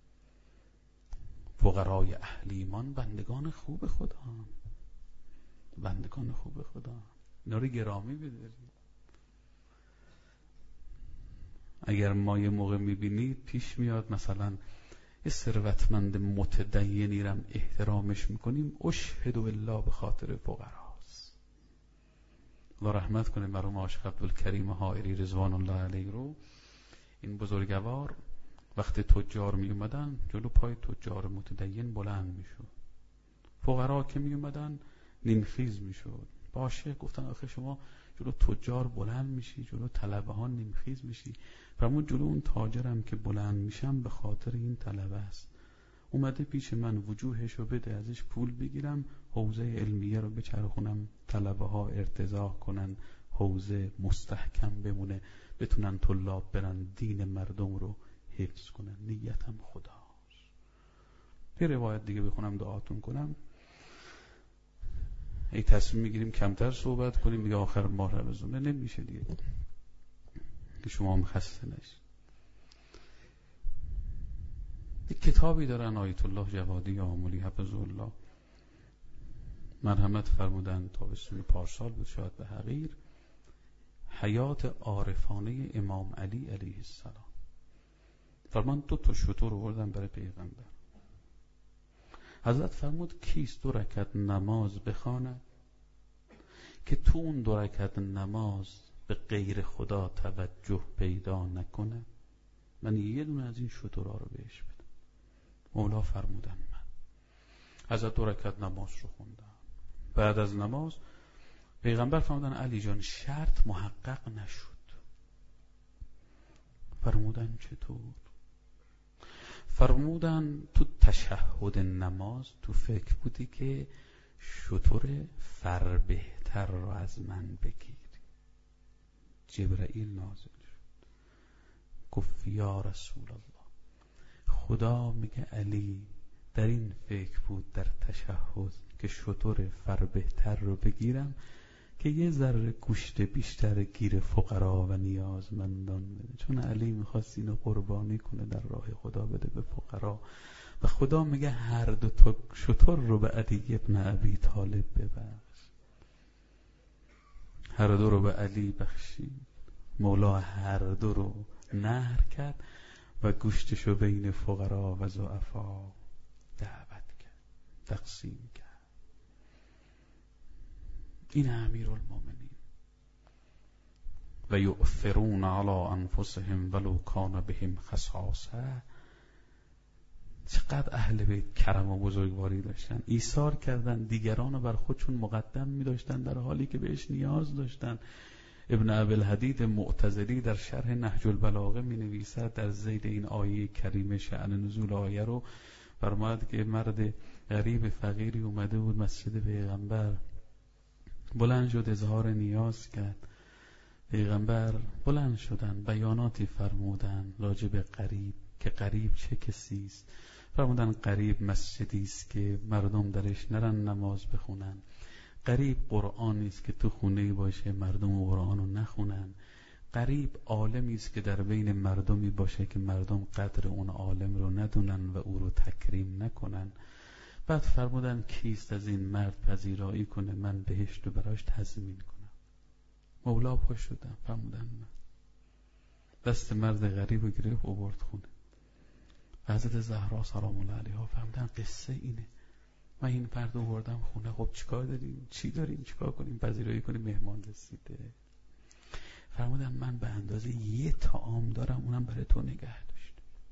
فقرای اهل ایمان بندگان خوب خدا، بندگان خوب خدا، اینا رو گرامی بداری. اگر ما یه موقع میبینید پیش میاد مثلا یه ثروتمند متدینی رو احترامش میکنیم، اشهد بالله به خاطر فقراست. الله رحمت کنه مرحوم عاشق عبدالکریم حائری رضوان الله علیه رو. این بزرگوار وقتی تجار می اومدن جلو پای تجار متدین بلند میشد، فقرا که می اومدن نیمخیز میشد. باشه گفتن آخه شما جلو تجار بلند میشی، جلو طلبه ها نیمخیز میشی. فرمود جلو اون تاجرم که بلند میشم به خاطر این طلبه است، اومده پیش من وجوهشو بده ازش پول بگیرم، حوزه علمیه رو بچرخونم، طلبه ها ارتضاع کنن، حوزه مستحکم بمونه، بتونن طلاب برن دین مردم رو حفظ کنن. نیتم خداست. یه روایت دیگه بخونم دعاتون کنم. ای تصمیم میگیریم کمتر صحبت کنیم دیگه، آخر ماه رمضان نمیشه دیگه که شما هم خسته نشید. یک کتابی دارن آیت الله جوادی آملی حفظه الله، مرحمت فرمودن تابستون پارسال بود شاید به حقیر، حیات عارفانه امام علی علیه السلام. فرمان 2 شتر آوردن برای پیغمبر. حضرت فرمود کیست 2 رکعت نماز بخواند که تو اون 2 رکعت نماز به غیر خدا توجه پیدا نکنه، من یه دونه از این شترها رو بهش بدم. مولا فرمودن من. حضرت 2 رکعت نماز رو خوندن. بعد از نماز پیغمبر فرمودن علی جان شرط محقق نشد. فرمودن چطور؟ فرمودن تو تشهد نماز تو فکر بودی که شتر فربهتر رو از من بگیری. جبرائیل نازل شد گفت یا رسول الله، خدا میگه علی در این فکر بود در تشهد که شتر فربهتر رو بگیرم که یه ذره گوشت بیشتر گیر فقرا و نیازمندان بده، چون علی میخواست اینو قربانی کنه در راه خدا بده به فقرا و خدا میگه هر دو تا شتر رو به علی ابن ابی طالب ببخش. هر دو رو به علی بخشید. مولا هر دو رو نهر کرد و گوشتشو بین فقرا و ضعفا دعوت کرد، تقسیم کرد. این امیرالمومنین. و یؤثرون علی انفسهم ولو کان بهم خصاصه. چقدر اهل بیت کرم و بزرگواری داشتن، ایثار کردن، دیگران رو بر خودشون مقدم می داشتن در حالی که بهش نیاز داشتن. ابن ابوالحدید معتزلی در شرح نهج البلاغه می نویسد در ذیل این آیه کریمه شأن نزول آیه رو فرماید که مرد غریب فقیری اومده بود مسجد پیغمبر، بلند شد اظهار نیاز کرد. پیغمبر بلند شدن بیاناتی فرمودن راجع به غریب که غریب چه کسی است. فرمودن غریب مسجدی است که مردم درش نرن نماز بخونن. غریب قرآنی است که تو خونه باشه مردم قرآن رو نخونن. غریب عالمی است که در بین مردمی باشه که مردم قدر اون عالم رو ندونن و او رو تکریم نکنن. بعد فرمودن کیست از این مرد پذیرایی کنه من بهشت رو براش تضمین کنم. مولا پا شدن فرمودن من. دست مرد غریب رو گرفت آورد خونه. حضرت زهرا سلام الله علیها فرمودن قصه اینه، من این فرد آوردم خونه، خب چیکار داریم؟ چی داریم؟ چیکار کنیم؟ پذیرایی کنیم مهمان رسیده. فرمودن من به اندازه یه طعام دارم اونم برای تو نگه داشت.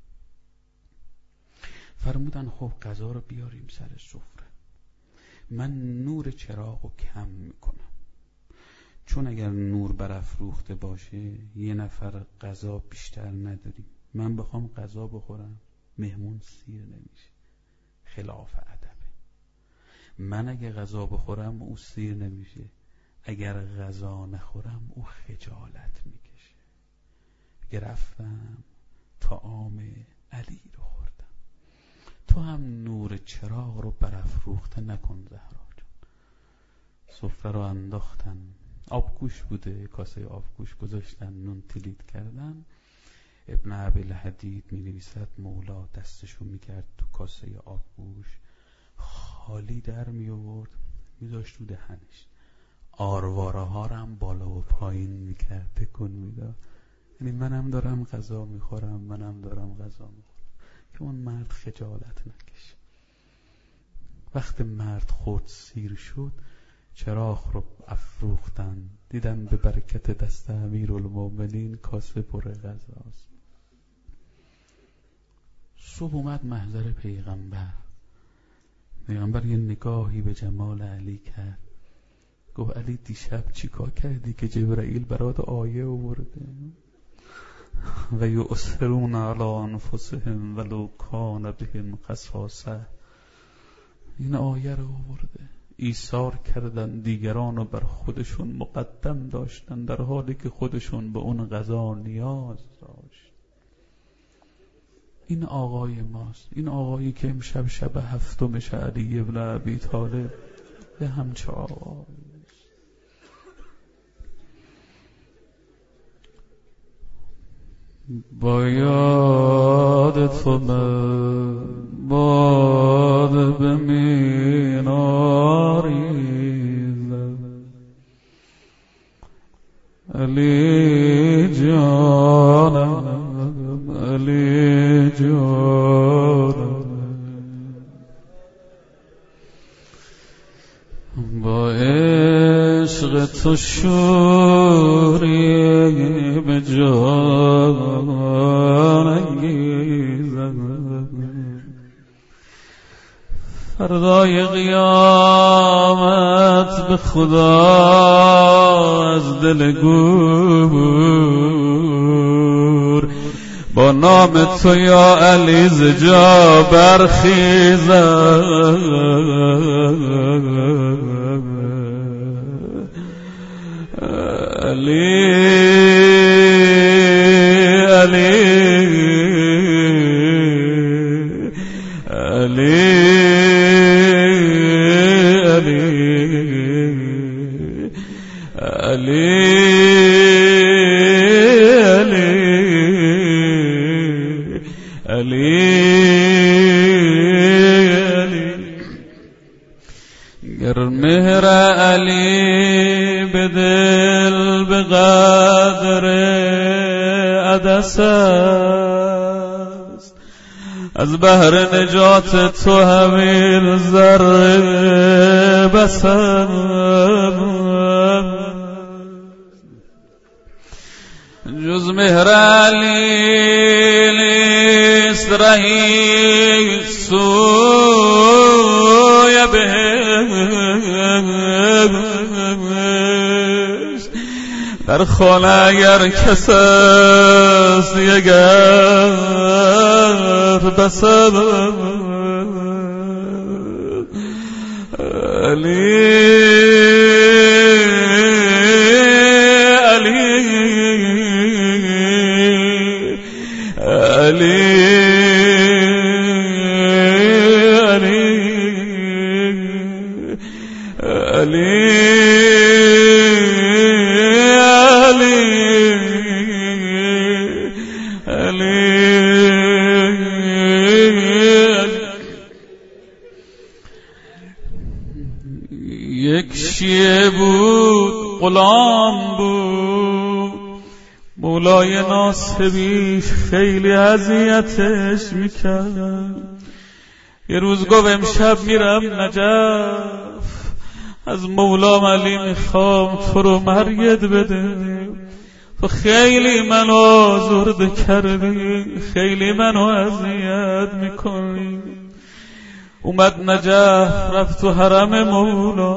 فرمودن خب غذا رو بیاریم سر سفره. من نور چراغ رو کم میکنم، چون اگر نور برافروخته باشه یه نفر غذا بیشتر نداریم. من بخوام غذا بخورم مهمون سیر نمیشه، خلاف ادبه. من اگه غذا بخورم او سیر نمیشه، اگر غذا نخورم او خجالت میکشه. گرفتم طعام علی رو خوردم. تو هم نور چراغ رو برافروخته نکن زهرا جان. سفره رو انداختن، آبگوش بوده، کاسه آبگوش گذاشتن، نون تلیت کردن. ابن ابوالحدید می نویسد مولا دستشو می کرد تو کاسه آبگوش، خالی در می آورد می داشت تو دهنش، آرواره ها رو هم بالا و پایین می کرد تکون می داد. یعنی منم دارم غذا می خورم، منم دارم غذا می خورم، که اون مرد خجالت نکشه. وقت مرد خود سیر شد چراغ رو افروختن، دیدن به برکت دست امیرالمومنین کاسه پر غذاست. صبح اومد محضر پیغمبر. پیغمبر یه نگاهی به جمال علی کرد، گفت علی دیشب چیکار کردی که جبرائیل برات آیه آورده؟ و یؤثرون علی انفسهم ولو کان بهم خصاصه. این آیه رو آورده. ایثار کردن، دیگران رو بر خودشون مقدم داشتن در حالی که خودشون به اون غذا نیاز داشت. این آقای ماست، این آقایی که امشب شب هفتمش علی ابن ابی طالب به همچه آقایی. با یاد تو من باد به میناری علی جانم، علی جانم. با عشق تو شوری به جان انگیزم، فردای قیامت به خدا از دل گور با نام تو یا علی ز جا برخیزم. علی علی علی علی علی علی گر مهر علی به دل به قدر عدس است، از بحر نجات تو همین ذره بسم. جز مهر علی نیست رهی سوی بهشت، در خانه اگر کس است یگر بسد یک شیعه بود غلام بود، مولای ناصبیش خیلی اذیتش میکرد. یه روز گفت امشب میرم نجف، از مولام علی میخوام تو رو مرید بده، تو خیلی منو آزرده کردی، خیلی منو اذیت میکنی. اومد نجف، رفت تو حرم مولا،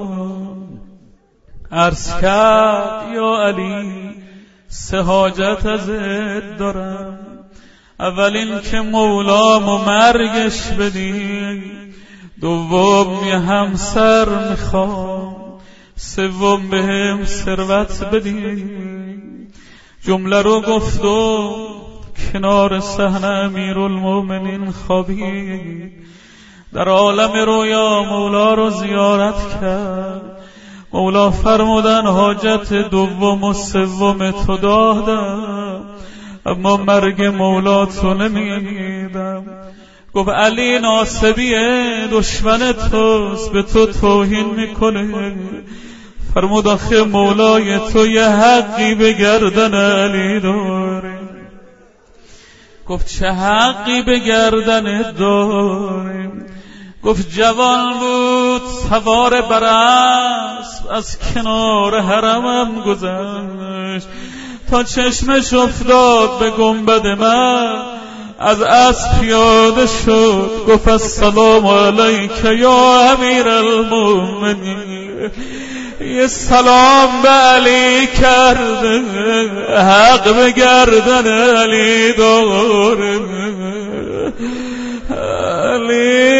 عرض کرد یا علی 3 حاجت ازت دارم. اولین که مولامو مرگش بدی، دوم یه همسر میخوام، سوم بهم ثروت بدی. جمله رو گفت و کنار صحنه امیرالمومنین خوابید. در عالم رویا مولا رو زیارت کرد. مولا فرمودن حاجت دوم و سوم تو دادم، اما مرگ مولا تو نمیدم. گفت علی ناصبیه، دشمن توست، به تو توهین میکنه. فرمود آخه مولای تو یه حقی به گردن علی داره. گفت چه حقی به گردن داره؟ گفت جوان بود سوار بر اسب، از کنار حرمم گذشت، تا چشمش افتاد به گنبد من، از اسب پیاده شد. گفت السلام علیک یا امیر المؤمنین. یه سلام به علی کرده، حق به گردن علی داره. علی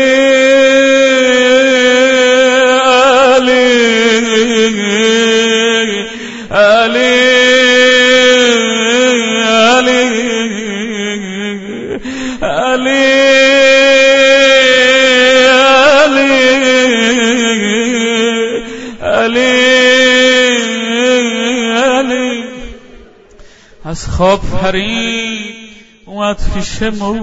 از خواب پرید، اومد پیش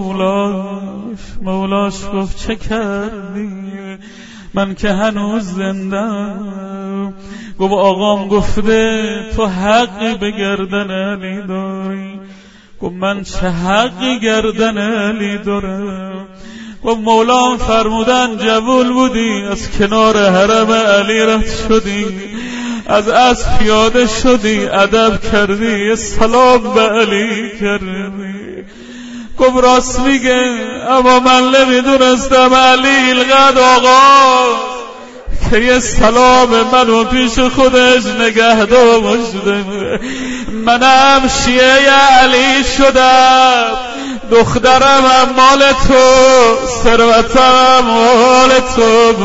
مولاش گفت چه کردی؟ من که هنوز زندم. گفت آقام گفته تو حقی به گردن علی داری. گفت من چه حقی گردن علی دارم؟ گفت مولام فرمودن جوول بودی، از کنار حرم علی رد شدی، از اسب پیاده شدی، ادب کردی، سلام به علی کردی. گفت راست میگه، اما من نمیدونستم علی القد آقا که یه سلام منو پیش خودش نگه داشته. منم شیعه علی شدم، دخترم هم مال تو، ثروتم مال تو.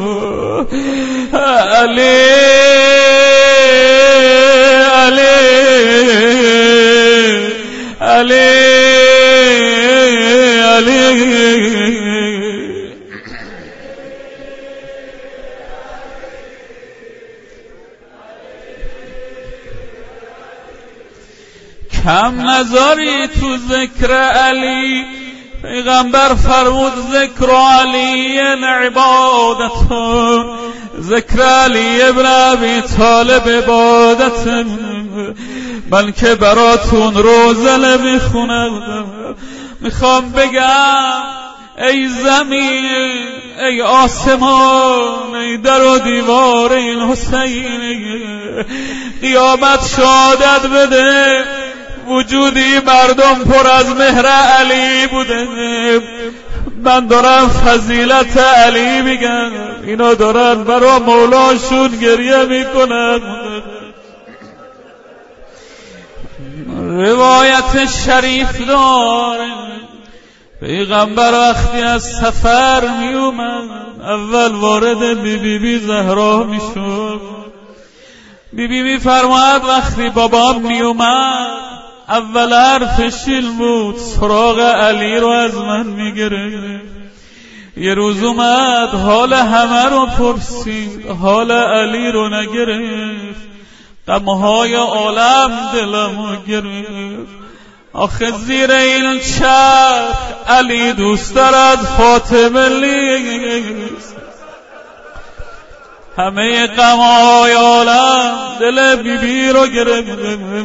علی علی علی کم نذاری تو ذکر علی. پیغمبر فرمود ذکر علی عبادتون، ذکر علی ابن ابی طالب عبادت. من که براتون روزه میخونم، میخوام بگم ای زمین، ای آسمان، ای در و دیوار این حسین، قیامت شهادت بده وجودی مردم پر از مهر علی بوده. من دارم فضیلت علی میگم، اینا دارن برا مولاشون گریه میکنن. روایت شریف داره پیغمبر وقتی از سفر می اومد اول وارد بی زهرا می شد. بی می فرماید وقتی بابام می اومد اول حرفش این بود، سراغ علی رو از من می گرفت. یه روز اومد حال همه رو پرسید، حال علی رو نگرفت. غمهای عالم دلمو گرفت. آخه زیر این چرخ علی دوست دارد فاطمه لیست. همه غمهای عالم دل بیبی رو گرفت.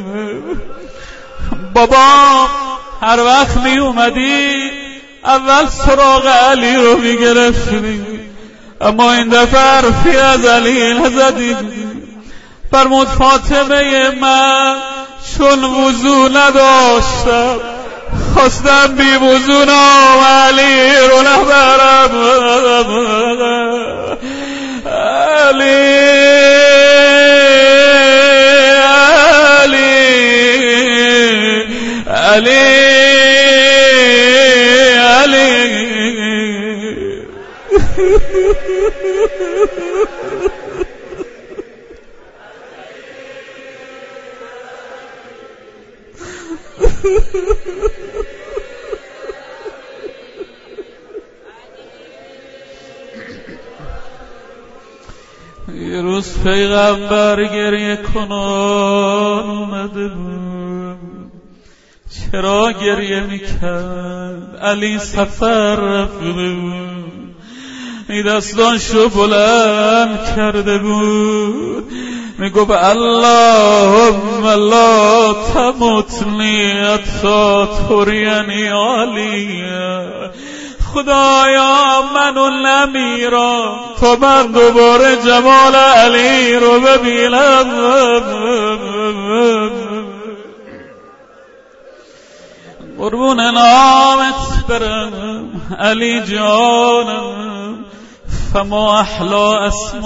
بابا هر وقت می اومدی اول سراغ علی رو می گرفتی، اما این دفعه حرفی از علی نزدی. فرمود فاطمه من چون وضو نداشتم خواستم بی وضو نام علی رو نبرم. علی علی علی یه روز پیغمبر گریه کنان اومده بود. چرا گریه میکرد؟ علی سفر رفته بود، این دستانشو بلند کرده بود، میگفت اللهم لا تمتنی حتی ترینی علی. خدایا منو نمیرا تا من دوباره جمال علی رو ببینم. قربون نامت برم علی جانم، فما احلا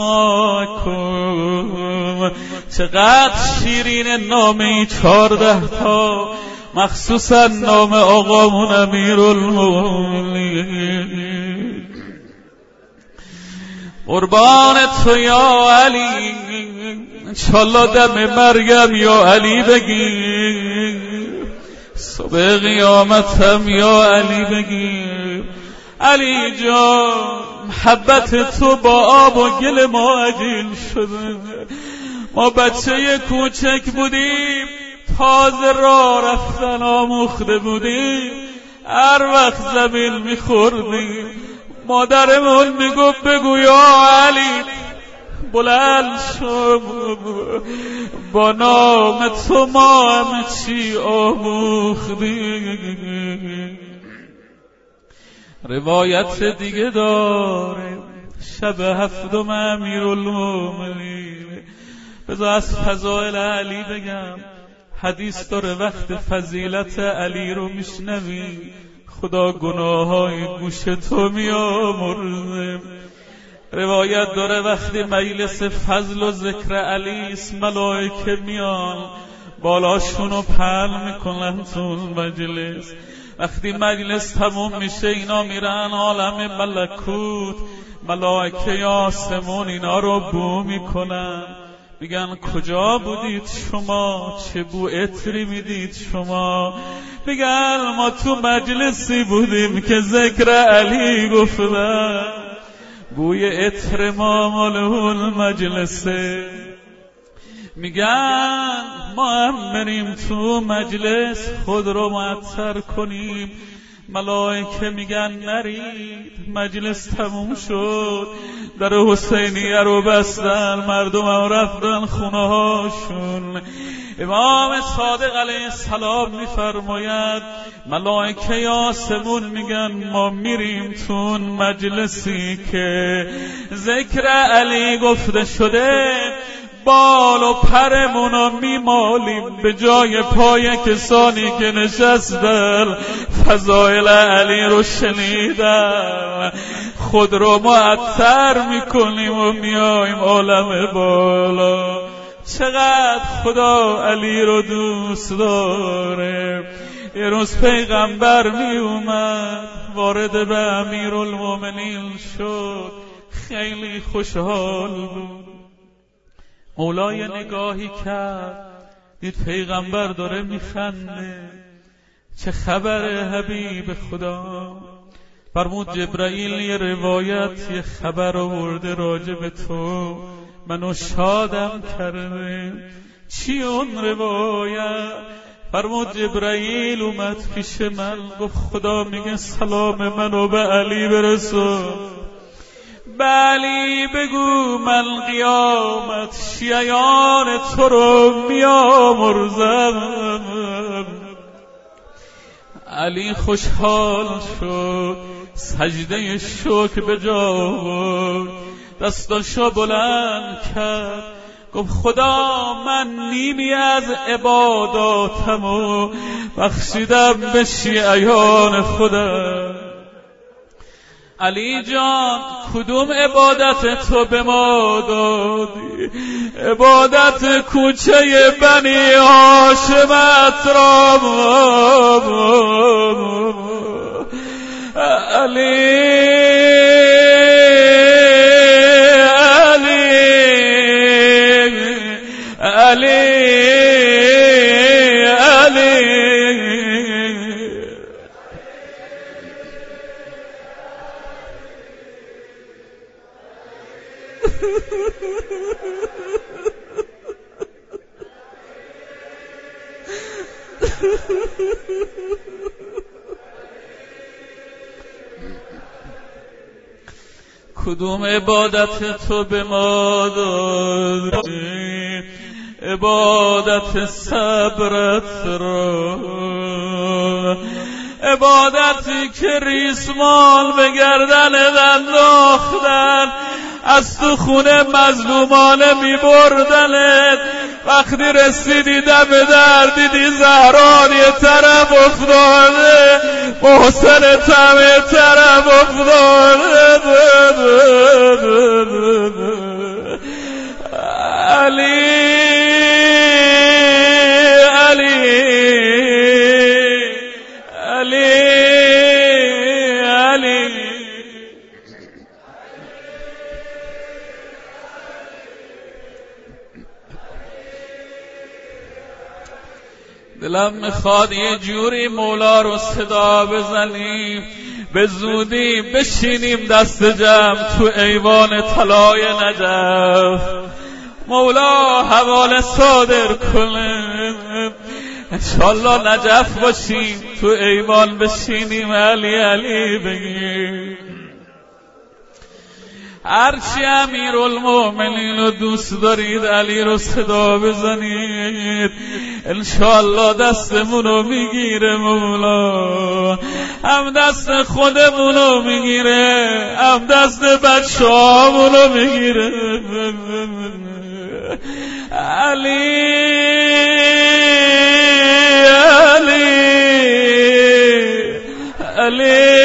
اسماکم. چقدر شیرین نامی 14 تا، مخصوصا نام آقامون امیرالمومنین. قربان تو یا علی، انشالله دم مرگم یا علی بگیر، صبح قیامتم یا علی بگیر. علی جان محبت تو با آب و گل ما عجین شده. ما بچه کوچک بودیم، تازه راه رفتن آموخته بودیم، هر وقت زمین میخوردیم مادرمون میگفت بگو یا علی بلند شو، با نام تو ما همه چی آموختیم. روایت دیگه داره شب 7 امیرالمومنین. بذار از فضائل علی بگم. حدیث داره وقت فضیلت علی رو میشنوی خدا گناههای گوش تو میامرزه. روایت داره وقتی مجلس فضل و ذکر علی است ملائکه میان بالاشونو پهن میکنن تو مجلس. وقتی مجلس تموم میشه اینا میرن عالم ملکوت، ملائکه آسمون اینا رو بو میکنن، میگن کجا بودید شما؟ چه بو عطری میدید شما؟ میگن ما تو مجلسی بودیم که ذکر علی گفتن، بوی عطر ما ماله المجلسه. میگن ما هم بریم تو مجلس خود رو معطر کنیم، ملائکه میگن نرید، مجلس تموم شد، در حسینیه رو بستن، مردم هم رفتن خونه هاشون. امام صادق علیه السلام میفرماید ملائکه آسمون میگن ما میریم تو مجلسی که ذکر علی گفته شده، بال و پرمونو میمالیم به جای پای کسانی که نشستن فضائل علی رو شنیدن، خود رو معطر میکنیم و میایم عالم بالا. چقدر خدا علی رو دوست داره. یه روز پیغمبر می اومد وارد به امیرالمومنین شد، خیلی خوشحال بود. مولای نگاهی کرد، دید پیغمبر داره میخنده. چه خبره حبیب خدا؟ فرمود جبرائیل یه روایت، یه خبر آورده راجع به تو، منو شادم کرده. چی اون روایت؟ فرمود جبرائیل اومد پیش من، گفت خدا میگه سلام منو به علی برسون، به علی بگو من قیامت شیعیان تو رو میامرزم. علی خوشحال شد، سجده شکر به جا آورد، دستاشو بلند کرد، گفت خدا من نیمی از عباداتمو بخشیدم به شیعیان خودم. علی جان کدوم عبادت تو به ما دادی؟ عبادت کوچه بنی هاشمت را. علی کدوم عبادت تو به ما دادی؟ عبادت صبرت را، عبادتی که ریسمان به گردن انداختن، از تو خونه مظلومانه می بردنت، وقتی رسیدی دم در دیدی زهران یه طرف افتاده، محسن تم یه طرف افتاده. علی دلم میخواد یه جوری مولا رو صدا بزنیم، به زودی بشینیم دست جمع تو ایوان طلای نجف، مولا حواله صادر کنه، انشالله نجف باشیم، تو ایوان بشینیم علی علی بگیم. هرچی امیرالمومنین رو دوست دارید علی رو صدا بزنید، انشالله دستمونو میگیره مولا، هم دست خودمونو میگیره، هم دست بچه‌هامونو میگیره. علی علی علی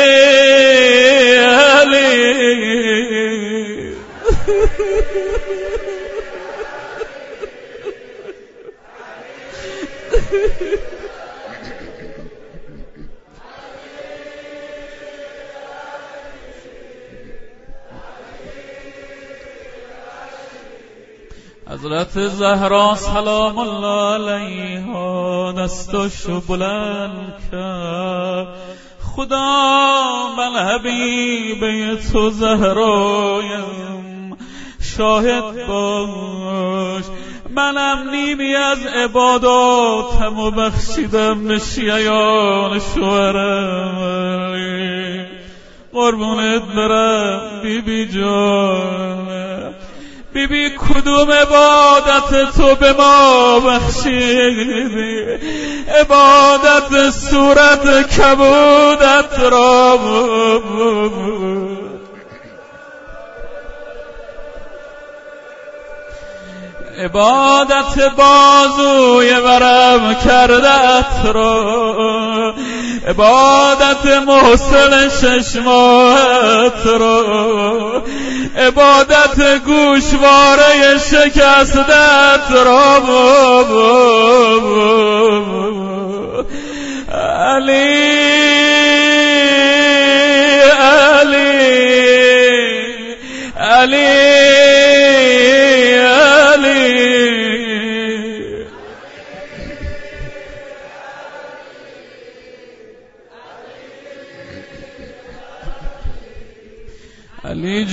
حضرت زهرا سلام الله علیها دستاشو بلند کرد، خدا من حبیبه تو زهرایم، شاهد باش منم نیمی از عباداتم و بخشیدم به شیعیان شوهرم. قربونت برم بی بی جان، بی بی کدوم عبادت تو به ما بخشیدی؟ عبادت صورت کبودت را عبادت بازوی ورم کردت را، عبادت محسن ششماهت را، عبادت گوشواره شکستت را. علی علی علی علی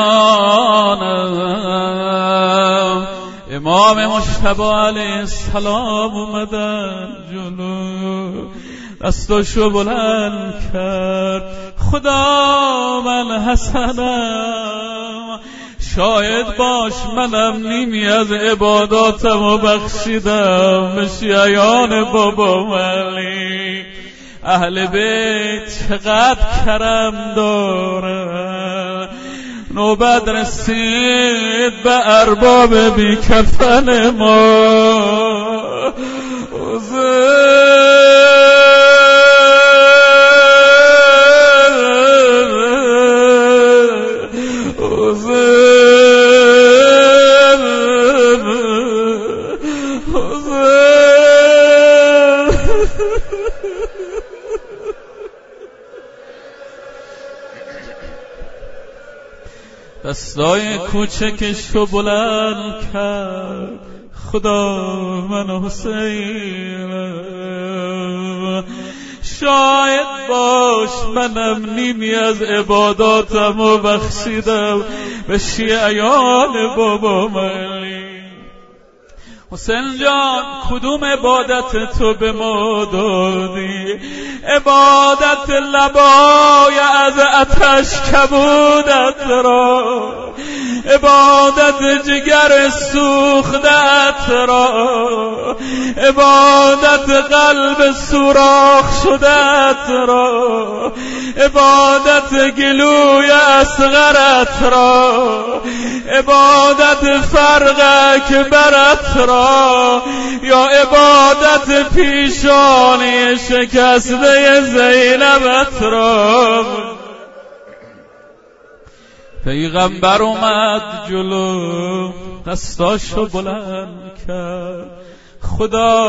جانم. امام مجتبی علیه السلام اومدن جلو، دستاشو بلند کرد. خدا من حسنم، شاهد باش منم نیمی از عباداتم و بخشیدم به شیعیان بابا علی. اهل بیت چقدر کرم داره، نوبت رسید به ارباب بی کفن ما. دستای کوچکشو بلند کرد. خدا من حسینم، شاید باش منم نیمی از عباداتم و بخشیدم به شیعیان بابا علی. حسین جان کدوم عبادت تو به ما دادی؟ عبادت لبای از آتش کبودت را، عبادت جگر سوختت را، عبادت قلب سوراخ شدت را، عبادت گلوی اصغرت را، عبادت فرق اکبرت را، یا عبادت پیشانی شکسته زینبت را. پیغمبر اومد جلو، دستاشو بلند کرد. خدا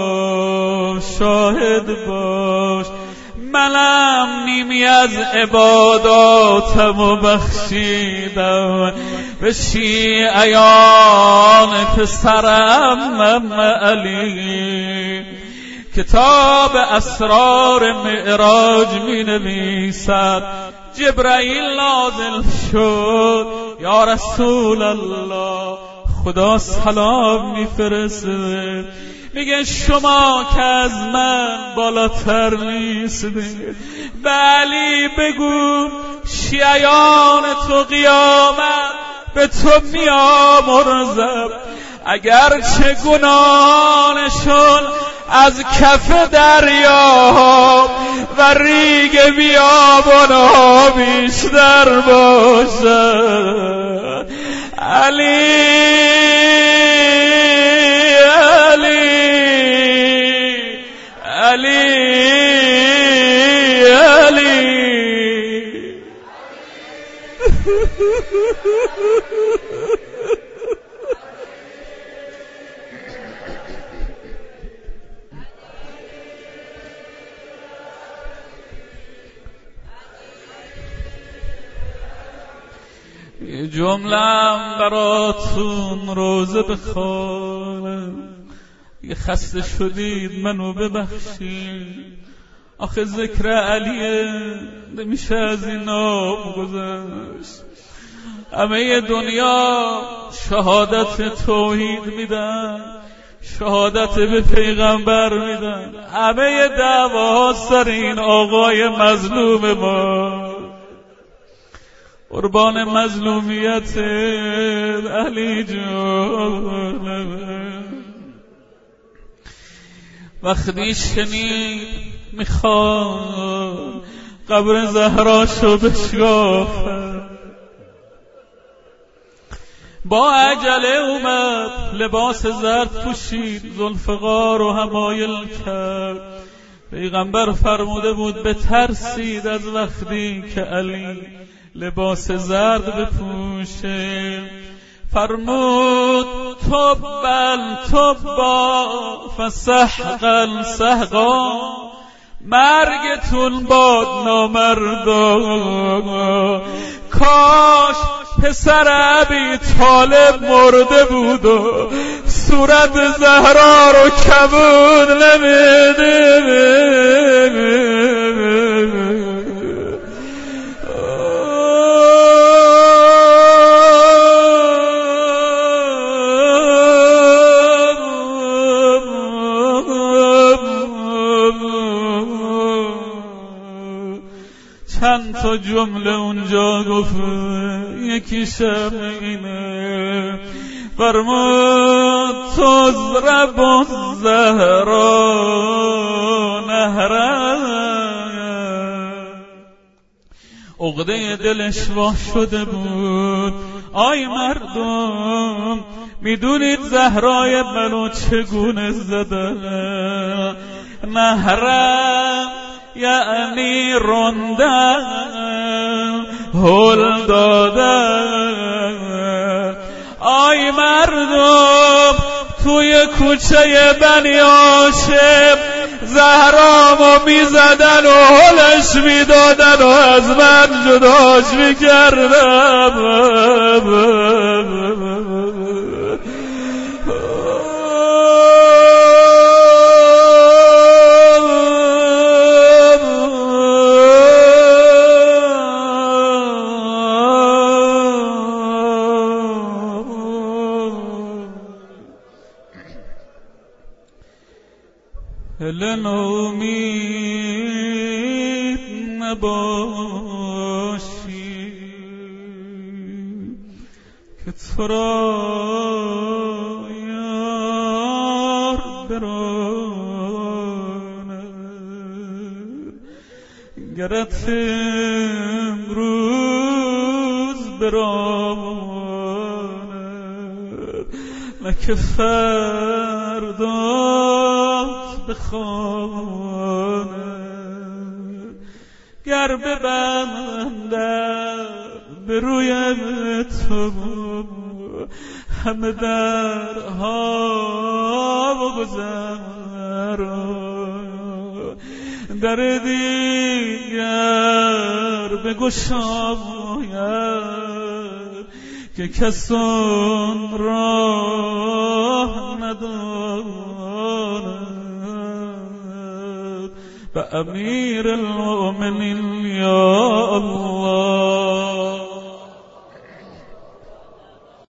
شاهد باش منم نیمی از عباداتم و بخشیدم به شیعیان پسرم علی. کتاب اسرار معراج می نویسد جبرائیل نازل شد، یا رسول الله خدا سلام میفرسته، میگه شما که از من بالاتر نیستید، به علی بگو شیعیان تو قیامت به تو میامرزم، اگرچه گناهانشون از کف دریا و ریگ بیابانها بیشتر باشد. علی علی علی علی یه جمله‌ام براتون روزه بخونم، یه خسته شدید منو ببخشید، آخه ذکر علیه نمیشه از این نام گذشت. همه دنیا شهادت توحید میدن، شهادت به پیغمبر میدن، همه دعواها سر این آقای مظلوم ما. قربان مظلومیت علی جان. وقتی شنید میخواد قبر زهراشو بشکافه، با عجله اومد لباس زرد پوشید، ذوالفقار و حمایل کرد. پیغمبر فرموده بود بترسید از وقتی که علی لباس زرد بپوشه. فرمود تبا فسحقا سحقا، مرگتون باد نامردا. کاش پسر ابی طالب مرده بود و صورت زهرا رو کبود نمیده. چند تا جمله اونجا گفت، یکیشم اینه، فرمود تضرب الزهرا نهرا. عقده دلش وا شده بود. آی مردم، میدونید زهرای منو چگونه زدن؟ نهرا یعنی روندن، هل دادن. آی مردم، توی کوچه بنی هاشم زهرامو میزدن و هلش میدادن و از من جداش میکردن. هلن امید نباشی که تو را یار براند. گرت امروز براند، لکه فردا بخواند. گر ببندم به روی تو همه درها و گذرا، در دیگر بگشاید که کسان راه ندارد. و امیر المؤمنین یا الله